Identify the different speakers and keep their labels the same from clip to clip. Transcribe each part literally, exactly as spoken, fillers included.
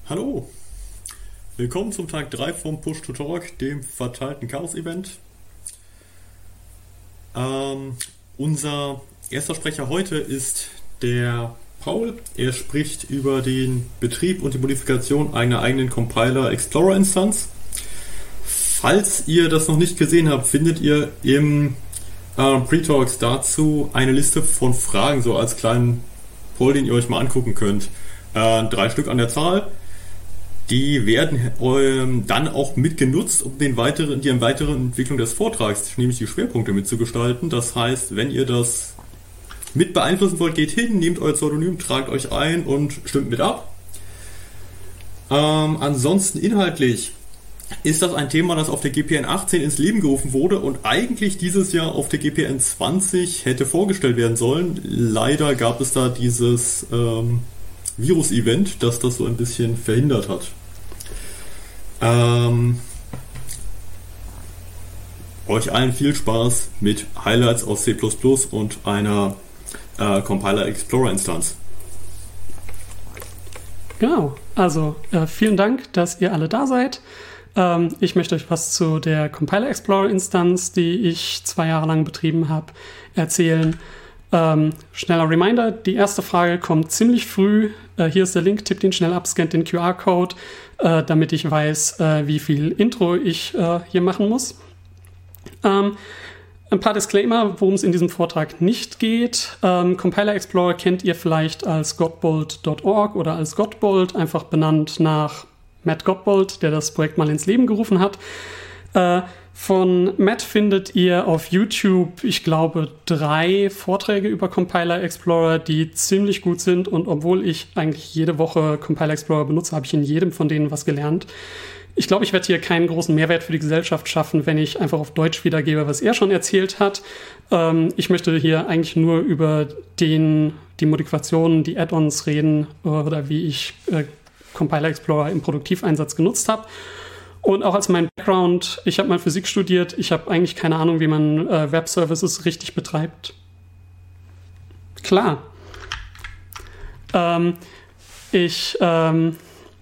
Speaker 1: Hallo, willkommen zum Tag drei vom Push to Talk, dem verteilten Chaos-Event. Ähm, unser erster Sprecher heute ist der Paul. Er spricht über den Betrieb und die Modifikation einer eigenen Compiler-Explorer-Instanz. Falls ihr das noch nicht gesehen habt, findet ihr im äh, Pre-Talks dazu eine Liste von Fragen, so als kleinen Poll, den ihr euch mal angucken könnt. Äh, drei Stück an der Zahl. Die werden ähm, dann auch mitgenutzt, um den weiteren, die weitere Entwicklung des Vortrags, nämlich die Schwerpunkte mitzugestalten. Das heißt, wenn ihr das mit beeinflussen wollt, geht hin, nehmt euer Pseudonym, tragt euch ein und stimmt mit ab. Ähm, ansonsten inhaltlich ist das ein Thema, das auf der G P N achtzehn ins Leben gerufen wurde und eigentlich dieses Jahr auf der G P N zwanzig hätte vorgestellt werden sollen. Leider gab es da dieses ähm, Virus-Event, das das so ein bisschen verhindert hat. Ähm, euch allen viel Spaß mit Highlights aus C plus plus und einer äh, Compiler Explorer Instanz.
Speaker 2: Genau, also äh, vielen Dank, dass ihr alle da seid. Ähm, ich möchte euch was zu der Compiler Explorer Instanz, die ich zwei Jahre lang betrieben habe, erzählen. Ähm, schneller Reminder, die erste Frage kommt ziemlich früh. Äh, hier ist der Link, tippt ihn schnell ab, scannt den Q R-Code, äh, damit ich weiß, äh, wie viel Intro ich äh, hier machen muss. Ähm, ein paar Disclaimer, worum es in diesem Vortrag nicht geht. Ähm, Compiler Explorer kennt ihr vielleicht als Godbold Punkt org oder als Godbold, einfach benannt nach Matt Godbold, der das Projekt mal ins Leben gerufen hat. Äh, Von Matt findet ihr auf YouTube, ich glaube, drei Vorträge über Compiler Explorer, die ziemlich gut sind. Und obwohl ich eigentlich jede Woche Compiler Explorer benutze, habe ich in jedem von denen was gelernt. Ich glaube, ich werde hier keinen großen Mehrwert für die Gesellschaft schaffen, wenn ich einfach auf Deutsch wiedergebe, was er schon erzählt hat. Ähm, ich möchte hier eigentlich nur über den, die Modifikationen, die Add-ons reden oder wie ich äh, Compiler Explorer im Produktiveinsatz genutzt habe. Und auch als mein Background, ich habe mal Physik studiert, ich habe eigentlich keine Ahnung, wie man äh, Web-Services richtig betreibt. Klar. Ähm, ich ähm,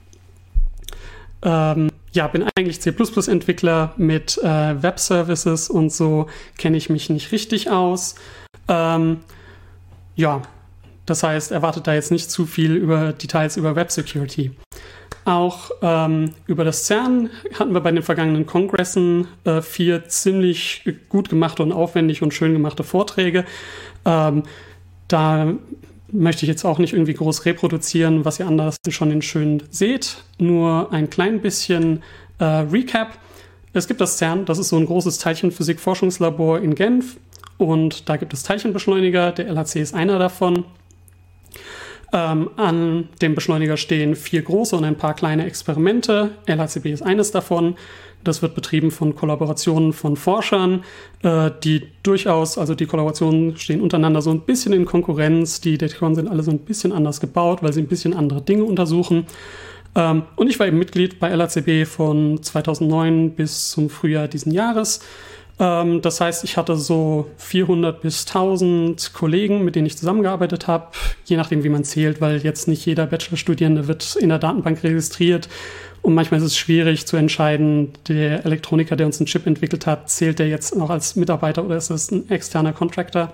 Speaker 2: ähm, ja, bin eigentlich C plus plus Entwickler mit äh, Web-Services und so kenne ich mich nicht richtig aus. Ähm, ja, das heißt, erwartet da jetzt nicht zu viel über Details über Web-Security. Auch ähm, über das CERN hatten wir bei den vergangenen Kongressen äh, vier ziemlich gut gemachte und aufwendig und schön gemachte Vorträge. Ähm, da möchte ich jetzt auch nicht irgendwie groß reproduzieren, was ihr anders schon in schön seht. Nur ein klein bisschen äh, Recap. Es gibt das CERN, das ist so ein großes Teilchenphysik-Forschungslabor in Genf. Und da gibt es Teilchenbeschleuniger, der L H C ist einer davon. Ähm, an dem Beschleuniger stehen vier große und ein paar kleine Experimente. L H C b ist eines davon. Das wird betrieben von Kollaborationen von Forschern, äh, die durchaus, also die Kollaborationen stehen untereinander so ein bisschen in Konkurrenz. Die Detektoren sind alle so ein bisschen anders gebaut, weil sie ein bisschen andere Dinge untersuchen. Ähm, und ich war eben Mitglied bei L H C b von zweitausendneun bis zum Frühjahr diesen Jahres. Das heißt, ich hatte so vierhundert bis tausend Kollegen, mit denen ich zusammengearbeitet habe, je nachdem, wie man zählt, weil jetzt nicht jeder Bachelorstudierende wird in der Datenbank registriert und manchmal ist es schwierig zu entscheiden, der Elektroniker, der uns einen Chip entwickelt hat, zählt der jetzt noch als Mitarbeiter oder ist das ein externer Contractor?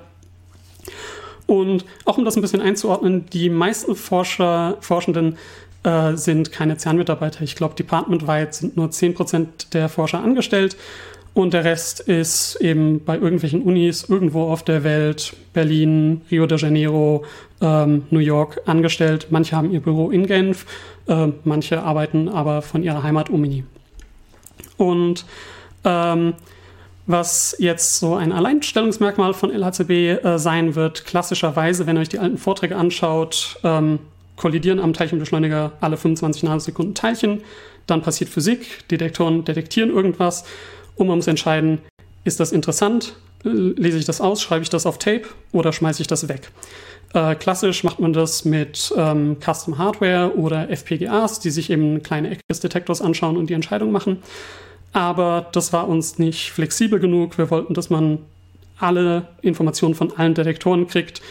Speaker 2: Und auch um das ein bisschen einzuordnen, die meisten Forscher, Forschenden äh, sind keine CERN-Mitarbeiter. Ich glaube, departmentweit sind nur zehn Prozent der Forscher angestellt. Und der Rest ist eben bei irgendwelchen Unis irgendwo auf der Welt, Berlin, Rio de Janeiro, ähm, New York angestellt. Manche haben ihr Büro in Genf, äh, manche arbeiten aber von ihrer Heimat-Uni. Und ähm, was jetzt so ein Alleinstellungsmerkmal von L H C b äh, sein wird, klassischerweise, wenn ihr euch die alten Vorträge anschaut, ähm, kollidieren am Teilchenbeschleuniger alle fünfundzwanzig Nanosekunden Teilchen, dann passiert Physik, Detektoren detektieren irgendwas. Und man muss entscheiden, ist das interessant, lese ich das aus, schreibe ich das auf Tape oder schmeiße ich das weg. Äh, klassisch macht man das mit ähm, Custom Hardware oder F P G As, die sich eben kleine Ecke des Detektors anschauen und die Entscheidung machen. Aber das war uns nicht flexibel genug. Wir wollten, dass man alle Informationen von allen Detektoren kriegt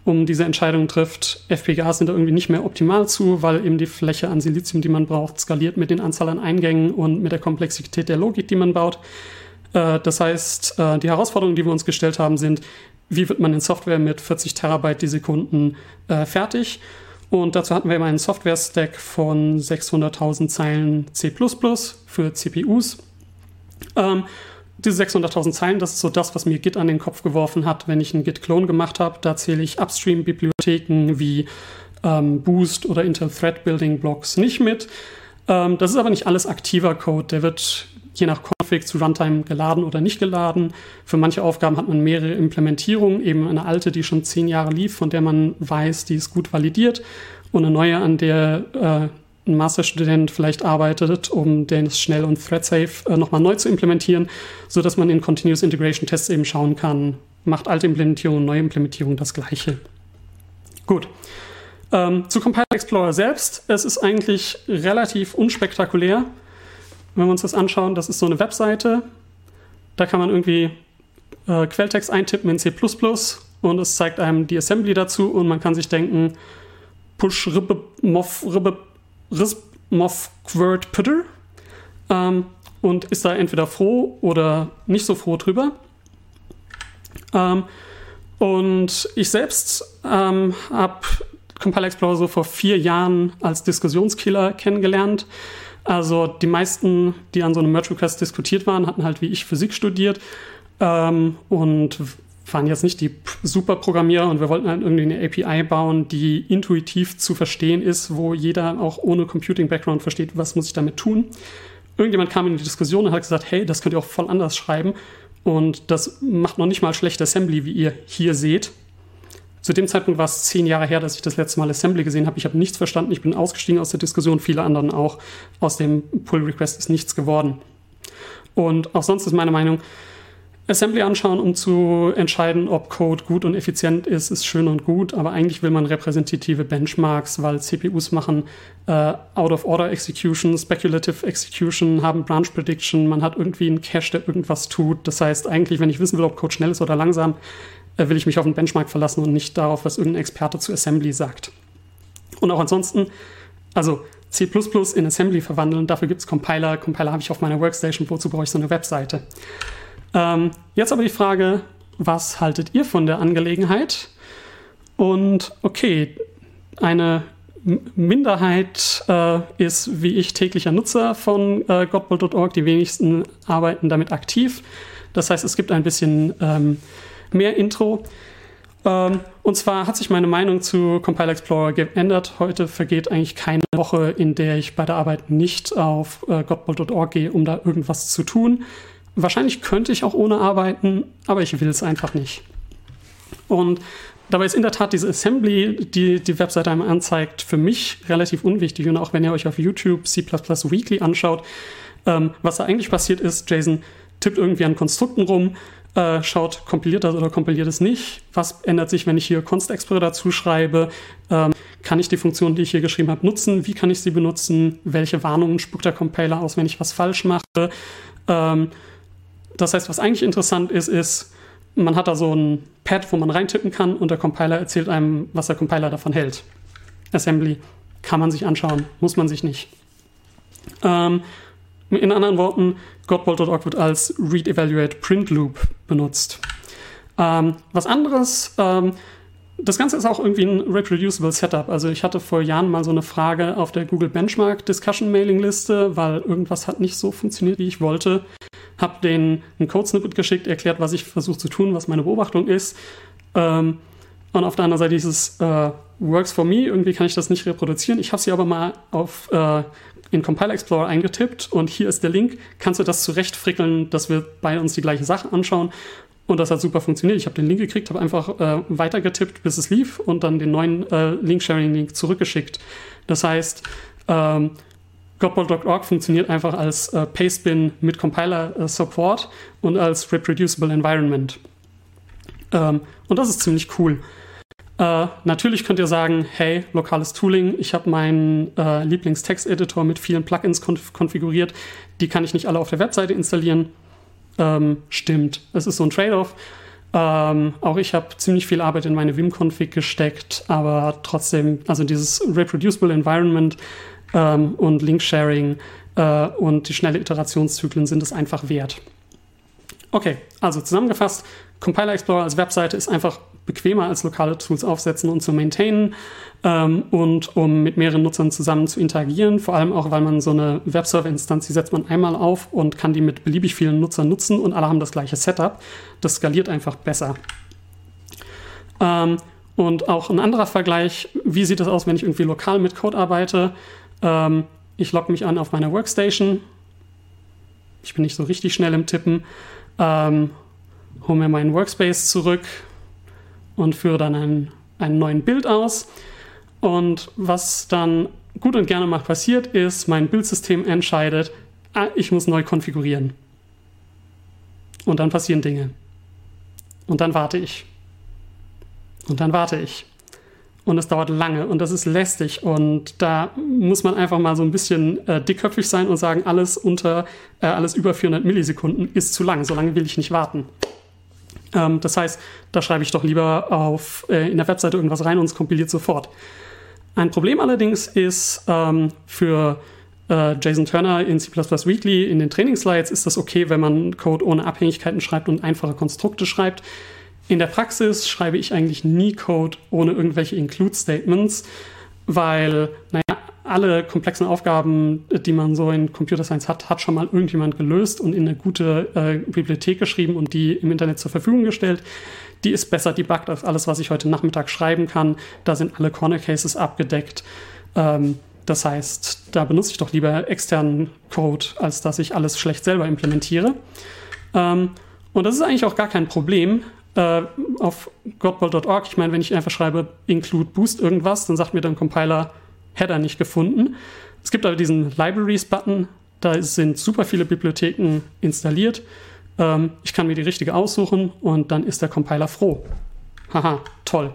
Speaker 2: um diese Entscheidung trifft. F P G As sind da irgendwie nicht mehr optimal zu, weil eben die Fläche an Silizium, die man braucht, skaliert mit den Anzahl an Eingängen und mit der Komplexität der Logik, die man baut. Äh, das heißt, äh, die Herausforderungen, die wir uns gestellt haben, sind, wie wird man in Software mit vierzig Terabyte die Sekunden äh, fertig? Und dazu hatten wir immer einen Software-Stack von sechshunderttausend Zeilen C plus plus für C P Us. Ähm, diese sechshunderttausend Zeilen, das ist so das, was mir Git an den Kopf geworfen hat, wenn ich einen Git-Clone gemacht habe. Da zähle ich Upstream-Bibliotheken wie ähm, Boost oder Intel Thread Building Blocks nicht mit. Ähm, das ist aber nicht alles aktiver Code. Der wird je nach Config zu Runtime geladen oder nicht geladen. Für manche Aufgaben hat man mehrere Implementierungen, eben eine alte, die schon zehn Jahre lief, von der man weiß, die ist gut validiert, und eine neue, an der äh, ein Masterstudent vielleicht arbeitet, um den schnell und thread-safe äh, nochmal neu zu implementieren, sodass man in Continuous Integration Tests eben schauen kann, macht alte Implementierung und neue Implementierung das Gleiche. Gut. Ähm, zu Compiler Explorer selbst. Es ist eigentlich relativ unspektakulär. Wenn wir uns das anschauen, das ist so eine Webseite. Da kann man irgendwie äh, Quelltext eintippen in C plus plus und es zeigt einem die Assembly dazu und man kann sich denken, push ribbe mof ribbe risp mof quert putter ähm, und ist da entweder froh oder nicht so froh drüber. Ähm, und ich selbst ähm, habe Compiler Explorer so vor vier Jahren als Diskussionskiller kennengelernt. Also die meisten, die an so einem Merge Request diskutiert waren, hatten halt wie ich Physik studiert ähm, und waren jetzt nicht die Superprogrammierer, und wir wollten halt irgendwie eine A P I bauen, die intuitiv zu verstehen ist, wo jeder auch ohne Computing-Background versteht, was muss ich damit tun. Irgendjemand kam in die Diskussion und hat gesagt, hey, das könnt ihr auch voll anders schreiben und das macht noch nicht mal schlechte Assembly, wie ihr hier seht. Zu dem Zeitpunkt war es zehn Jahre her, dass ich das letzte Mal Assembly gesehen habe. Ich habe nichts verstanden, ich bin ausgestiegen aus der Diskussion, viele anderen auch. Aus dem Pull-Request ist nichts geworden. Und auch sonst ist meine Meinung, Assembly anschauen, um zu entscheiden, ob Code gut und effizient ist, ist schön und gut, aber eigentlich will man repräsentative Benchmarks, weil C P Us machen äh, Out-of-Order-Execution, Speculative Execution, haben Branch Prediction, man hat irgendwie einen Cache, der irgendwas tut. Das heißt, eigentlich, wenn ich wissen will, ob Code schnell ist oder langsam, will ich mich auf einen Benchmark verlassen und nicht darauf, was irgendein Experte zu Assembly sagt. Und auch ansonsten, also C plus plus in Assembly verwandeln, dafür gibt es Compiler. Compiler habe ich auf meiner Workstation, wozu brauche ich so eine Webseite? Ähm, jetzt aber die Frage, was haltet ihr von der Angelegenheit? Und okay, eine Minderheit äh, ist wie ich täglicher Nutzer von äh, godbolt Punkt org, die wenigsten arbeiten damit aktiv. Das heißt, es gibt ein bisschen ähm, mehr Intro. Ähm, und zwar hat sich meine Meinung zu Compiler Explorer geändert. Heute vergeht eigentlich keine Woche, in der ich bei der Arbeit nicht auf äh, godbolt Punkt org gehe, um da irgendwas zu tun. Wahrscheinlich könnte ich auch ohne arbeiten, aber ich will es einfach nicht. Und dabei ist in der Tat diese Assembly, die die Webseite einem anzeigt, für mich relativ unwichtig. Und auch wenn ihr euch auf YouTube C plus plus Weekly anschaut, ähm, was da eigentlich passiert ist, Jason tippt irgendwie an Konstrukten rum, äh, schaut, kompiliert das oder kompiliert es nicht. Was ändert sich, wenn ich hier const-expr dazu schreibe? Ähm, kann ich die Funktion, die ich hier geschrieben habe, nutzen? Wie kann ich sie benutzen? Welche Warnungen spuckt der Compiler aus, wenn ich was falsch mache? Ähm, Das heißt, was eigentlich interessant ist, ist, man hat da so ein Pad, wo man reintippen kann und der Compiler erzählt einem, was der Compiler davon hält. Assembly kann man sich anschauen, muss man sich nicht. Ähm, in anderen Worten, godbolt Punkt org wird als Read, Evaluate, Print Loop benutzt. Ähm, was anderes, ähm, das Ganze ist auch irgendwie ein reproducible Setup. Also ich hatte vor Jahren mal so eine Frage auf der Google Benchmark Discussion Mailing Liste, weil irgendwas hat nicht so funktioniert, wie ich wollte. Habe denen ein Code-Snippet geschickt, erklärt, was ich versuche zu tun, was meine Beobachtung ist. Ähm, und auf der anderen Seite dieses äh, Works for me, irgendwie kann ich das nicht reproduzieren. Ich habe sie aber mal auf, äh, in Compiler Explorer eingetippt und hier ist der Link. Kannst du das zurechtfrickeln, dass wir beide uns die gleiche Sache anschauen? Und das hat super funktioniert. Ich habe den Link gekriegt, habe einfach äh, weitergetippt, bis es lief und dann den neuen äh, Link-Sharing-Link zurückgeschickt. Das heißt, ähm, godbolt Punkt org funktioniert einfach als äh, Pastebin mit Compiler-Support äh, und als Reproducible Environment. Ähm, und das ist ziemlich cool. Äh, natürlich könnt ihr sagen, hey, lokales Tooling, ich habe meinen äh, Lieblingstext-Editor mit vielen Plugins konf- konfiguriert, die kann ich nicht alle auf der Webseite installieren. Ähm, stimmt, es ist so ein Trade-off. Ähm, auch ich habe ziemlich viel Arbeit in meine Vim-Config gesteckt, aber trotzdem, also dieses Reproducible Environment ähm, und Link-Sharing äh, und die schnelle Iterationszyklen sind es einfach wert. Okay, also zusammengefasst, Compiler Explorer als Webseite ist einfach bequemer als lokale Tools aufsetzen und zu maintainen ähm, und um mit mehreren Nutzern zusammen zu interagieren, vor allem auch, weil man so eine Webserver-Instanz, die setzt man einmal auf und kann die mit beliebig vielen Nutzern nutzen und alle haben das gleiche Setup. Das skaliert einfach besser. Ähm, und auch ein anderer Vergleich, wie sieht es aus, wenn ich irgendwie lokal mit Code arbeite? Ähm, ich logge mich an auf meiner Workstation. Ich bin nicht so richtig schnell im Tippen. Ähm, hole mir meinen Workspace zurück und führe dann einen, einen neuen Bild aus. Und was dann gut und gerne mal passiert ist, mein Bildsystem entscheidet, ah, ich muss neu konfigurieren. Und dann passieren Dinge. Und dann warte ich. Und dann warte ich. Und es dauert lange und das ist lästig. Und da muss man einfach mal so ein bisschen äh, dickköpfig sein und sagen, alles unter, äh, alles über vierhundert Millisekunden ist zu lang. So lange will ich nicht warten. Ähm, das heißt, da schreibe ich doch lieber auf, äh, in der Webseite irgendwas rein und es kompiliert sofort. Ein Problem allerdings ist ähm, für äh, Jason Turner in C plus plus Weekly in den Trainingsslides ist das okay, wenn man Code ohne Abhängigkeiten schreibt und einfache Konstrukte schreibt. In der Praxis schreibe ich eigentlich nie Code ohne irgendwelche Include-Statements, weil, naja, alle komplexen Aufgaben, die man so in Computer Science hat, hat schon mal irgendjemand gelöst und in eine gute äh, Bibliothek geschrieben und die im Internet zur Verfügung gestellt. Die ist besser debuggt als alles, was ich heute Nachmittag schreiben kann. Da sind alle Corner Cases abgedeckt. Ähm, das heißt, da benutze ich doch lieber externen Code, als dass ich alles schlecht selber implementiere. Ähm, und das ist eigentlich auch gar kein Problem. Uh, auf godbolt punkt org, ich meine, wenn ich einfach schreibe include boost irgendwas, dann sagt mir dann Compiler Header nicht gefunden. Es gibt aber diesen Libraries-Button, da sind super viele Bibliotheken installiert. Ähm, ich kann mir die richtige aussuchen und dann ist der Compiler froh. Haha, toll.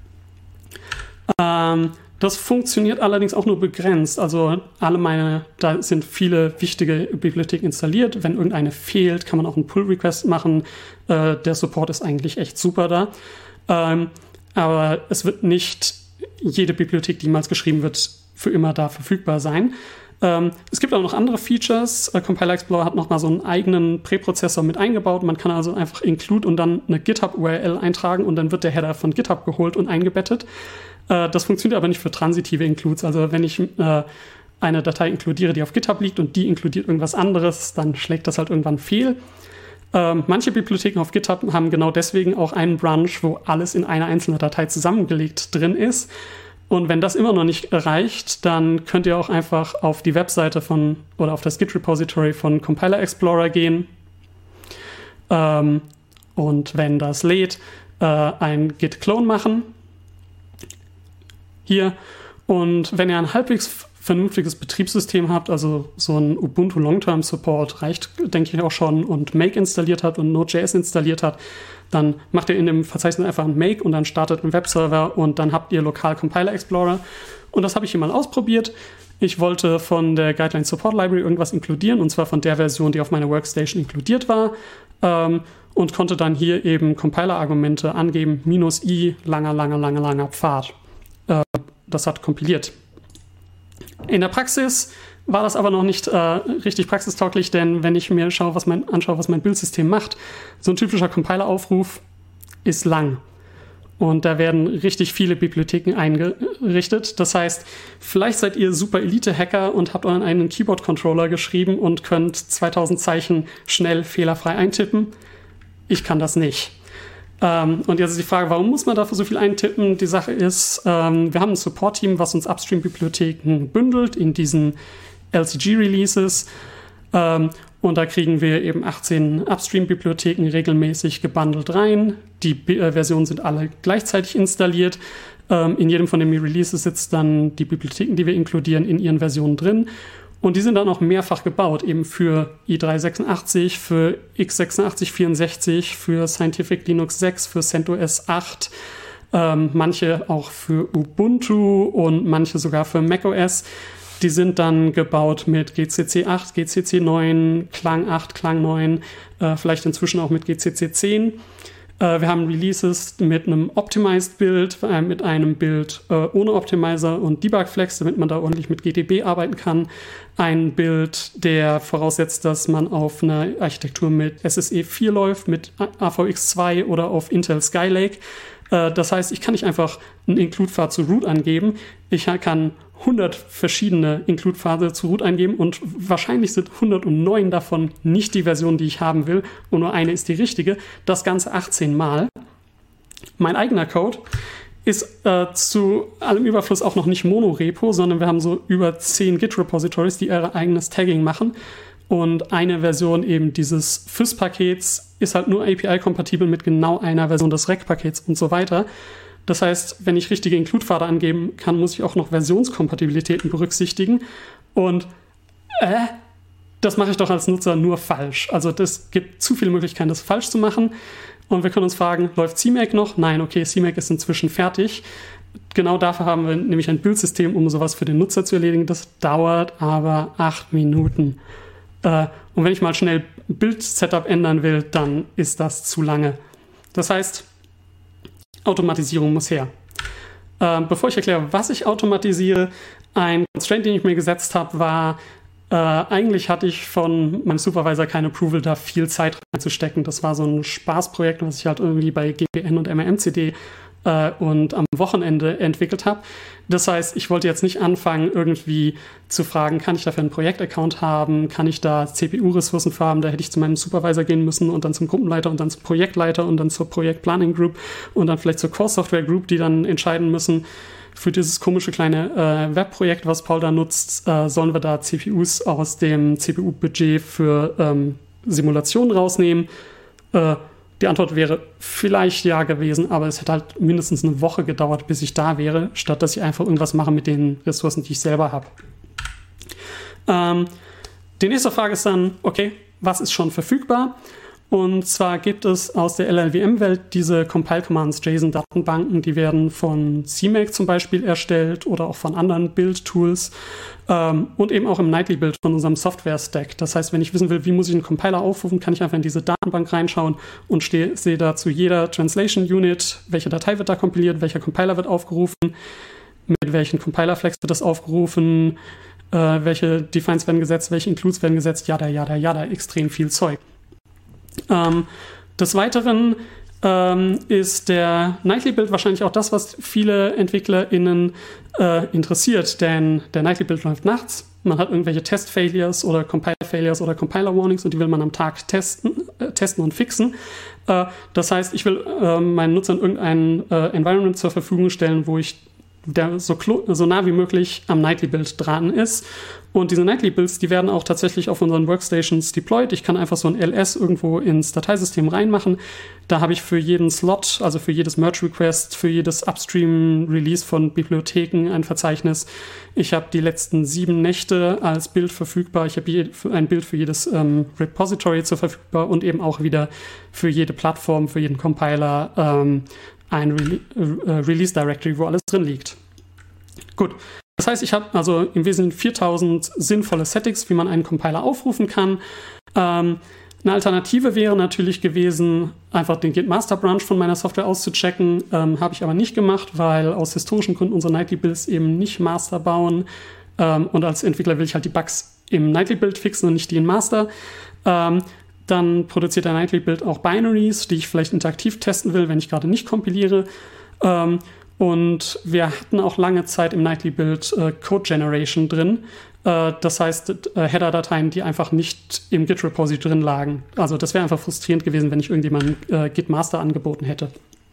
Speaker 2: Ähm, das funktioniert allerdings auch nur begrenzt. Also alle meine, da sind viele wichtige Bibliotheken installiert. Wenn irgendeine fehlt, kann man auch einen Pull-Request machen. Äh, der Support ist eigentlich echt super da. Ähm, aber es wird nicht jede Bibliothek, die jemals geschrieben wird, für immer da verfügbar sein. Ähm, es gibt auch noch andere Features. Äh, Compiler Explorer hat nochmal so einen eigenen Präprozessor mit eingebaut. Man kann also einfach include und dann eine GitHub-U R L eintragen und dann wird der Header von GitHub geholt und eingebettet. Das funktioniert aber nicht für transitive Includes. Also wenn ich äh, eine Datei inkludiere, die auf GitHub liegt und die inkludiert irgendwas anderes, dann schlägt das halt irgendwann fehl. Ähm, manche Bibliotheken auf GitHub haben genau deswegen auch einen Branch, wo alles in einer einzelnen Datei zusammengelegt drin ist. Und wenn das immer noch nicht reicht, dann könnt ihr auch einfach auf die Webseite von oder auf das Git-Repository von Compiler Explorer gehen. Ähm, und wenn das lädt, äh, ein Git-Clone machen. Hier. Und wenn ihr ein halbwegs vernünftiges Betriebssystem habt, also so ein Ubuntu Long-Term Support reicht, denke ich auch schon, und Make installiert hat und Node.js installiert hat, dann macht ihr in dem Verzeichnis einfach ein Make und dann startet ein Webserver und dann habt ihr lokal Compiler Explorer. Und das habe ich hier mal ausprobiert. Ich wollte von der Guideline Support Library irgendwas inkludieren, und zwar von der Version, die auf meiner Workstation inkludiert war. Ähm, und konnte dann hier eben Compiler-Argumente angeben, minus i, langer, langer, langer, langer Pfad. Das hat kompiliert. In der Praxis war das aber noch nicht äh, richtig praxistauglich, denn wenn ich mir schaue, was mein, anschaue, was mein Bildsystem macht, so ein typischer Compiler-Aufruf ist lang. Und da werden richtig viele Bibliotheken eingerichtet. Das heißt, vielleicht seid ihr super Elite-Hacker und habt euren eigenen Keyboard-Controller geschrieben und könnt zweitausend Zeichen schnell fehlerfrei eintippen. Ich kann das nicht. Ähm, und jetzt ist die Frage, warum muss man dafür so viel eintippen? Die Sache ist, ähm, wir haben ein Support-Team, was uns Upstream-Bibliotheken bündelt in diesen L C G-Releases. Ähm, und da kriegen wir eben achtzehn Upstream-Bibliotheken regelmäßig gebundelt rein. Die B- äh, Versionen sind alle gleichzeitig installiert. Ähm, in jedem von den Releases sitzt dann die Bibliotheken, die wir inkludieren, in ihren Versionen drin. Und die sind dann auch mehrfach gebaut, eben für i drei sechsundachtzig, für x sechsundachtzig vierundsechzig, für Scientific Linux sechs, für CentOS acht, ähm, manche auch für Ubuntu und manche sogar für macOS. Die sind dann gebaut mit G C C acht, G C C neun, Klang acht, Klang neun, äh, vielleicht inzwischen auch mit G C C zehn. Äh, wir haben Releases mit einem Optimized-Bild, äh, mit einem Bild äh, ohne Optimizer und Debug-Flex, damit man da ordentlich mit G T B arbeiten kann. Ein Bild, der voraussetzt, dass man auf einer Architektur mit S S E vier läuft, mit A V X zwei oder auf Intel Skylake. Äh, das heißt, ich kann nicht einfach einen Include-Pfad zu Root angeben. Ich kann hundert verschiedene Include-Pfade zu Root eingeben und wahrscheinlich sind hundertneun davon nicht die Version, die ich haben will und nur eine ist die richtige. Das Ganze achtzehn Mal. Mein eigener Code ist äh, zu allem Überfluss auch noch nicht Monorepo, sondern wir haben so über zehn Git-Repositories, die ihr eigenes Tagging machen. Und eine Version eben dieses F Y S-Pakets ist halt nur A P I-kompatibel mit genau einer Version des R E C-Pakets und so weiter. Das heißt, wenn ich richtige Include-Pfade angeben kann, muss ich auch noch Versionskompatibilitäten berücksichtigen. Und äh, das mache ich doch als Nutzer nur falsch. Also das gibt zu viele Möglichkeiten, das falsch zu machen. Und wir können uns fragen, läuft C Mac noch? Nein, okay, C Mac ist inzwischen fertig. Genau dafür haben wir nämlich ein Bildsystem, um sowas für den Nutzer zu erledigen. Das dauert aber acht Minuten. Äh, und wenn ich mal schnell Bild-Setup ändern will, dann ist das zu lange. Das heißt, Automatisierung muss her. Äh, bevor ich erkläre, was ich automatisiere, ein Constraint, den ich mir gesetzt habe, war, äh, eigentlich hatte ich von meinem Supervisor kein Approval, da viel Zeit reinzustecken. Das war so ein Spaßprojekt, was ich halt irgendwie bei G P N und M R M C D äh, und am Wochenende entwickelt habe. Das heißt, ich wollte jetzt nicht anfangen, irgendwie zu fragen, kann ich dafür einen Projektaccount haben, kann ich da C P U-Ressourcen für haben, da hätte ich zu meinem Supervisor gehen müssen und dann zum Gruppenleiter und dann zum Projektleiter und dann zur Projektplanning Group und dann vielleicht zur Core Software Group, die dann entscheiden müssen, für dieses komische kleine äh, Webprojekt, was Paul da nutzt, äh, sollen wir da C P Us aus dem C P U-Budget für ähm, Simulationen rausnehmen? Äh, Die Antwort wäre vielleicht ja gewesen, aber es hätte halt mindestens eine Woche gedauert, bis ich da wäre, statt dass ich einfach irgendwas mache mit den Ressourcen, die ich selber habe. Ähm, die nächste Frage ist dann, okay, was ist schon verfügbar? Und zwar gibt es aus der L L V M-Welt diese Compile-Commands, JSON-Datenbanken, die werden von C Mac zum Beispiel erstellt oder auch von anderen Build-Tools ähm, und eben auch im Nightly-Build von unserem Software-Stack. Das heißt, wenn ich wissen will, wie muss ich einen Compiler aufrufen, kann ich einfach in diese Datenbank reinschauen und stehe, sehe da zu jeder Translation-Unit, welche Datei wird da kompiliert, welcher Compiler wird aufgerufen, mit welchen Compiler-Flags wird das aufgerufen, äh, welche Defines werden gesetzt, welche Includes werden gesetzt, jada, jada, jada, extrem viel Zeug. Ähm, des Weiteren ähm, ist der Nightly Build wahrscheinlich auch das, was viele EntwicklerInnen äh, interessiert, denn der Nightly Build läuft nachts. Man hat irgendwelche Test-Failures oder Compiler-Failures oder Compiler-Warnings und die will man am Tag testen, äh, testen und fixen. Äh, das heißt, ich will äh, meinen Nutzern irgendein äh, Environment zur Verfügung stellen, wo ich der so, so nah wie möglich am Nightly Build dran ist. Und diese Nightly Builds, die werden auch tatsächlich auf unseren Workstations deployed. Ich kann einfach so ein L S irgendwo ins Dateisystem reinmachen. Da habe ich für jeden Slot, also für jedes Merge-Request, für jedes Upstream-Release von Bibliotheken ein Verzeichnis. Ich habe die letzten sieben Nächte als Bild verfügbar. Ich habe ein Bild für jedes ähm, Repository zur verfügbar und eben auch wieder für jede Plattform, für jeden Compiler ähm, ein Re- äh, Release Directory, wo alles drin liegt. Gut. Das heißt, ich habe also im Wesentlichen viertausend sinnvolle Settings, wie man einen Compiler aufrufen kann. Ähm, eine Alternative wäre natürlich gewesen, einfach den Git Master Branch von meiner Software auszuchecken. Ähm, habe ich aber nicht gemacht, weil aus historischen Gründen unsere Nightly Builds eben nicht Master bauen. Ähm, und als Entwickler will ich halt die Bugs im Nightly Build fixen und nicht die in Master. Ähm, Dann produziert der Nightly Build auch Binaries, die ich vielleicht interaktiv testen will, wenn ich gerade nicht kompiliere. Ähm, und wir hatten auch lange Zeit im Nightly Build äh, Code Generation drin. Äh, das heißt, äh, Header-Dateien, die einfach nicht im Git-Repository drin lagen. Also das wäre einfach frustrierend gewesen, wenn ich irgendjemandem äh, Git Master angeboten hätte.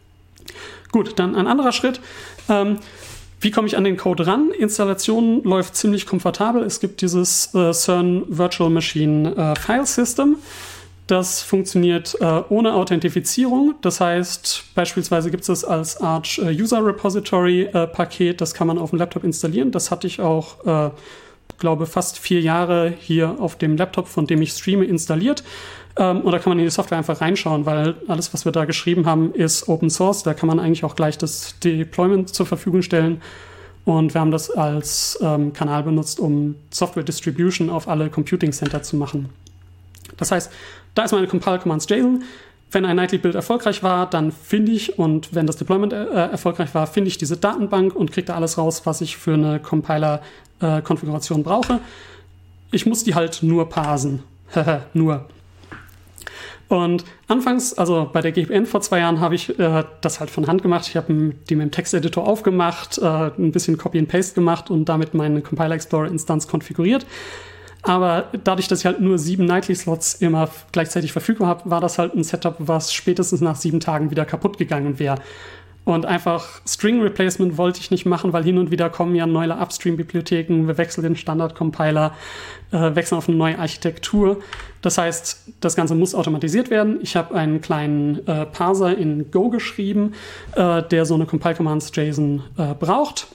Speaker 2: Gut, dann ein anderer Schritt. Ähm, Wie komme ich an den Code ran? Installation läuft ziemlich komfortabel. Es gibt dieses äh, C E R N Virtual Machine äh, File System. Das funktioniert äh, ohne Authentifizierung. Das heißt, beispielsweise gibt es als Arch äh, User Repository äh, Paket. Das kann man auf dem Laptop installieren. Das hatte ich auch, äh, glaube fast vier Jahre hier auf dem Laptop, von dem ich streame, installiert. Ähm, und da kann man in die Software einfach reinschauen, weil alles, was wir da geschrieben haben, ist Open Source. Da kann man eigentlich auch gleich das Deployment zur Verfügung stellen. Und wir haben das als ähm, Kanal benutzt, um Software Distribution auf alle Computing Center zu machen. Das heißt, da ist meine Compile Commands JSON. wenn ein Nightly-Build erfolgreich war, dann finde ich, und wenn das Deployment äh, erfolgreich war, finde ich diese Datenbank und kriege da alles raus, was ich für eine Compiler-Konfiguration äh, brauche. Ich muss die halt nur parsen. nur. Und anfangs, also bei der G P N vor zwei Jahren, habe ich äh, das halt von Hand gemacht. Ich habe die mit dem Texteditor aufgemacht, äh, ein bisschen Copy and Paste gemacht und damit meine Compiler Explorer Instanz konfiguriert. Aber dadurch, dass ich halt nur sieben Nightly-Slots immer gleichzeitig verfügbar habe, war das halt ein Setup, was spätestens nach sieben Tagen wieder kaputt gegangen wäre. Und einfach String Replacement wollte ich nicht machen, weil hin und wieder kommen ja neue Upstream-Bibliotheken, wir wechseln den Standard-Compiler, äh, wechseln auf eine neue Architektur. Das heißt, das Ganze muss automatisiert werden. Ich habe einen kleinen äh, Parser in Go geschrieben, äh, der so eine Compile-Commands-JSON äh, braucht.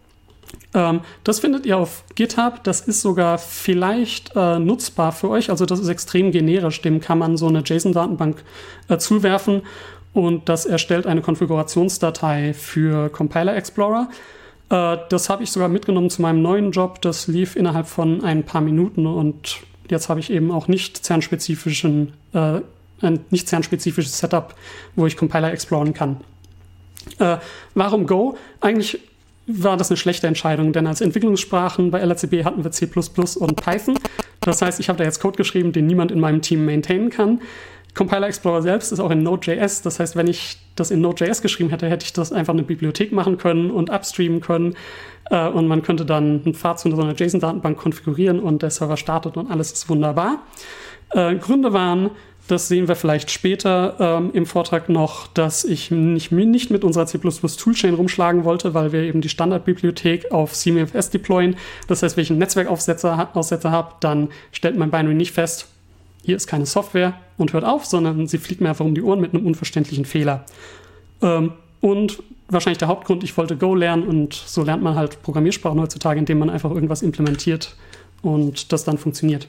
Speaker 2: Ähm, das findet ihr auf GitHub. Das ist sogar vielleicht äh, nutzbar für euch. Also das ist extrem generisch. Dem kann man so eine JSON-Datenbank äh, zuwerfen. Und das erstellt eine Konfigurationsdatei für Compiler Explorer. Äh, das habe ich sogar mitgenommen zu meinem neuen Job. Das lief innerhalb von ein paar Minuten und jetzt habe ich eben auch nicht zernspezifischen, äh, ein nicht zernspezifisches Setup, wo ich Compiler exploren kann. Äh, warum Go? Eigentlich war das eine schlechte Entscheidung, denn als Entwicklungssprachen bei L R C B hatten wir C plus plus und Python. Das heißt, ich habe da jetzt Code geschrieben, den niemand in meinem Team maintainen kann. Compiler Explorer selbst ist auch in Node.js. Das heißt, wenn ich das in Node.js geschrieben hätte, hätte ich das einfach eine Bibliothek machen können und upstreamen können. Äh, und man könnte dann einen Pfad zu so einer JSON-Datenbank konfigurieren und der Server startet und alles ist wunderbar. Äh, Gründe waren, das sehen wir vielleicht später ähm, im Vortrag noch, dass ich nicht, nicht mit unserer C plus plus Toolchain rumschlagen wollte, weil wir eben die Standardbibliothek auf C M F S deployen. Das heißt, wenn ich einen Netzwerkaufsetzer Aussetzer habe, dann stellt mein Binary nicht fest, hier ist keine Software und hört auf, sondern sie fliegt mir einfach um die Ohren mit einem unverständlichen Fehler. Ähm, und wahrscheinlich der Hauptgrund, ich wollte Go lernen und so lernt man halt Programmiersprachen heutzutage, indem man einfach irgendwas implementiert und das dann funktioniert.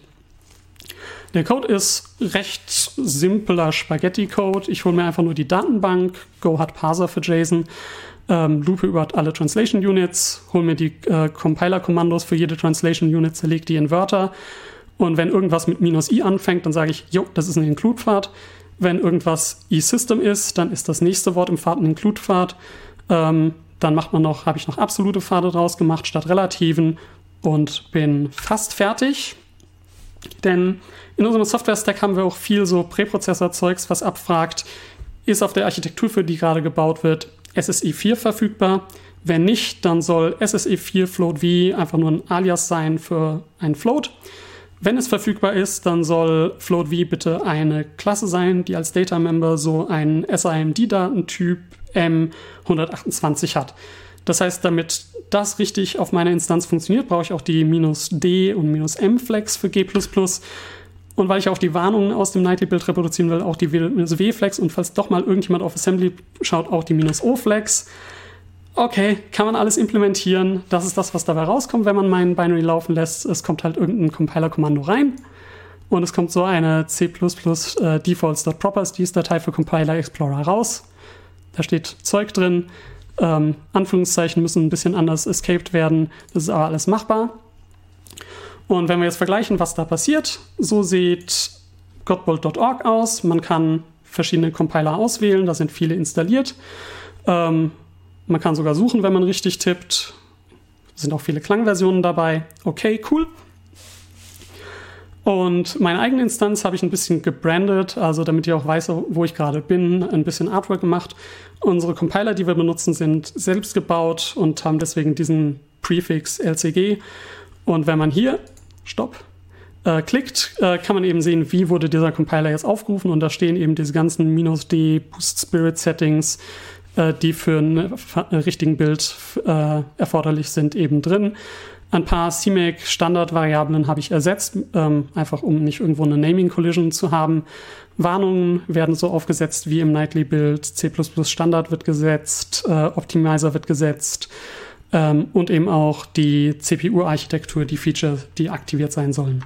Speaker 2: Der Code ist recht simpler Spaghetti-Code. Ich hole mir einfach nur die Datenbank, Go hat Parser für JSON, ähm, loope über alle Translation Units, hole mir die äh, Compiler-Kommandos für jede Translation Unit, zerlege die in Wörter. Und wenn irgendwas mit minus i anfängt, dann sage ich, jo, das ist ein Include-Pfad. Wenn irgendwas i-System ist, dann ist das nächste Wort im Pfad ein Include-Pfad. Ähm, dann macht man noch, habe ich noch absolute Pfade draus gemacht statt relativen und bin fast fertig. Denn in unserem Software-Stack haben wir auch viel so Präprozessor-Zeugs, was abfragt, ist auf der Architektur, für die gerade gebaut wird, S S E vier verfügbar. Wenn nicht, dann soll S S E vier Float V einfach nur ein Alias sein für ein Float. Wenn es verfügbar ist, dann soll Float V bitte eine Klasse sein, die als Data Member so einen S I M D-Datentyp M hundertachtundzwanzig hat. Das heißt, damit das richtig auf meiner Instanz funktioniert, brauche ich auch die -D und -M-Flags für G plus plus. Und weil ich auch die Warnungen aus dem Nightly-Build reproduzieren will, auch die -W-Flags und falls doch mal irgendjemand auf Assembly schaut, auch die -O-Flags. Okay, kann man alles implementieren. Das ist das, was dabei rauskommt, wenn man meinen Binary laufen lässt. Es kommt halt irgendein Compiler-Kommando rein und es kommt so eine C plus plus äh, defaults.properties-Datei für Compiler Explorer raus. Da steht Zeug drin. Ähm, Anführungszeichen müssen ein bisschen anders escaped werden. Das ist aber alles machbar. Und wenn wir jetzt vergleichen, was da passiert, so sieht godbolt punkt org aus. Man kann verschiedene Compiler auswählen, da sind viele installiert. Ähm, Man kann sogar suchen, wenn man richtig tippt. Es sind auch viele Klangversionen dabei. Okay, cool. Und meine eigene Instanz habe ich ein bisschen gebrandet, also damit ihr auch weiß, wo ich gerade bin, ein bisschen Artwork gemacht. Unsere Compiler, die wir benutzen, sind selbst gebaut und haben deswegen diesen Prefix L C G. Und wenn man hier, stopp, äh, klickt, äh, kann man eben sehen, wie wurde dieser Compiler jetzt aufgerufen. Und da stehen eben diese ganzen -D, Boost Spirit Settings, die für einen richtigen Bild äh, erforderlich sind, eben drin. Ein paar C M A C-Standardvariablen habe ich ersetzt, ähm, einfach um nicht irgendwo eine Naming-Collision zu haben. Warnungen werden so aufgesetzt wie im Nightly-Build. C plus plus Standard wird gesetzt, äh, Optimizer wird gesetzt ähm, und eben auch die C P U-Architektur, die Feature, die aktiviert sein sollen.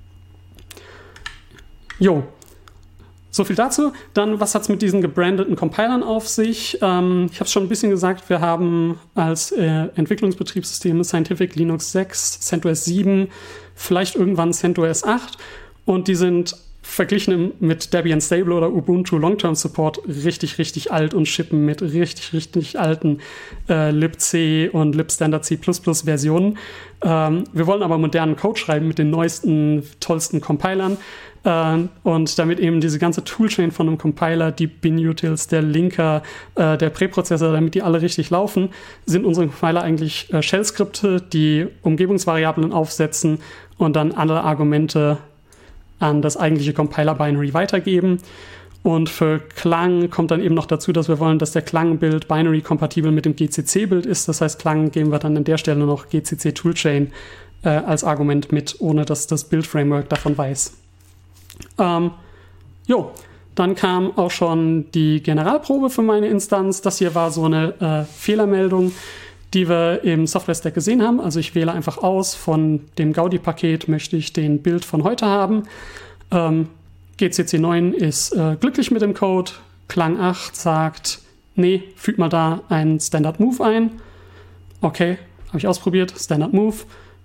Speaker 2: Jo. So viel dazu. Dann, was hat es mit diesen gebrandeten Compilern auf sich? Ähm, ich habe es schon ein bisschen gesagt, wir haben als äh, Entwicklungsbetriebssysteme Scientific Linux sechs, CentOS sieben, vielleicht irgendwann CentOS acht und die sind verglichen mit Debian Stable oder Ubuntu Long-Term Support richtig, richtig alt und shippen mit richtig, richtig alten äh, libc und libstandard C plus plus Versionen. Ähm, wir wollen aber modernen Code schreiben mit den neuesten, tollsten Compilern. Äh, und damit eben diese ganze Toolchain von einem Compiler, die Bin-Utils, der Linker, äh, der Präprozessor, damit die alle richtig laufen, sind unsere Compiler eigentlich äh, Shell-Skripte, die Umgebungsvariablen aufsetzen und dann alle Argumente an das eigentliche Compiler-Binary weitergeben. Und für Klang kommt dann eben noch dazu, dass wir wollen, dass der Klang-Build Binary-kompatibel mit dem G C C-Build ist. Das heißt, Klang geben wir dann an der Stelle noch G C C Toolchain äh, als Argument mit, ohne dass das Build-Framework davon weiß. Ähm, jo, dann kam auch schon die Generalprobe für meine Instanz. Das hier war so eine äh, Fehlermeldung, die wir im Software-Stack gesehen haben. Also ich wähle einfach aus, von dem Gaudi-Paket möchte ich den Build von heute haben. Ähm, G C C neun ist äh, glücklich mit dem Code. Klang acht sagt, nee, fügt mal da einen Standard Move ein. Okay, habe ich ausprobiert, Standard Move.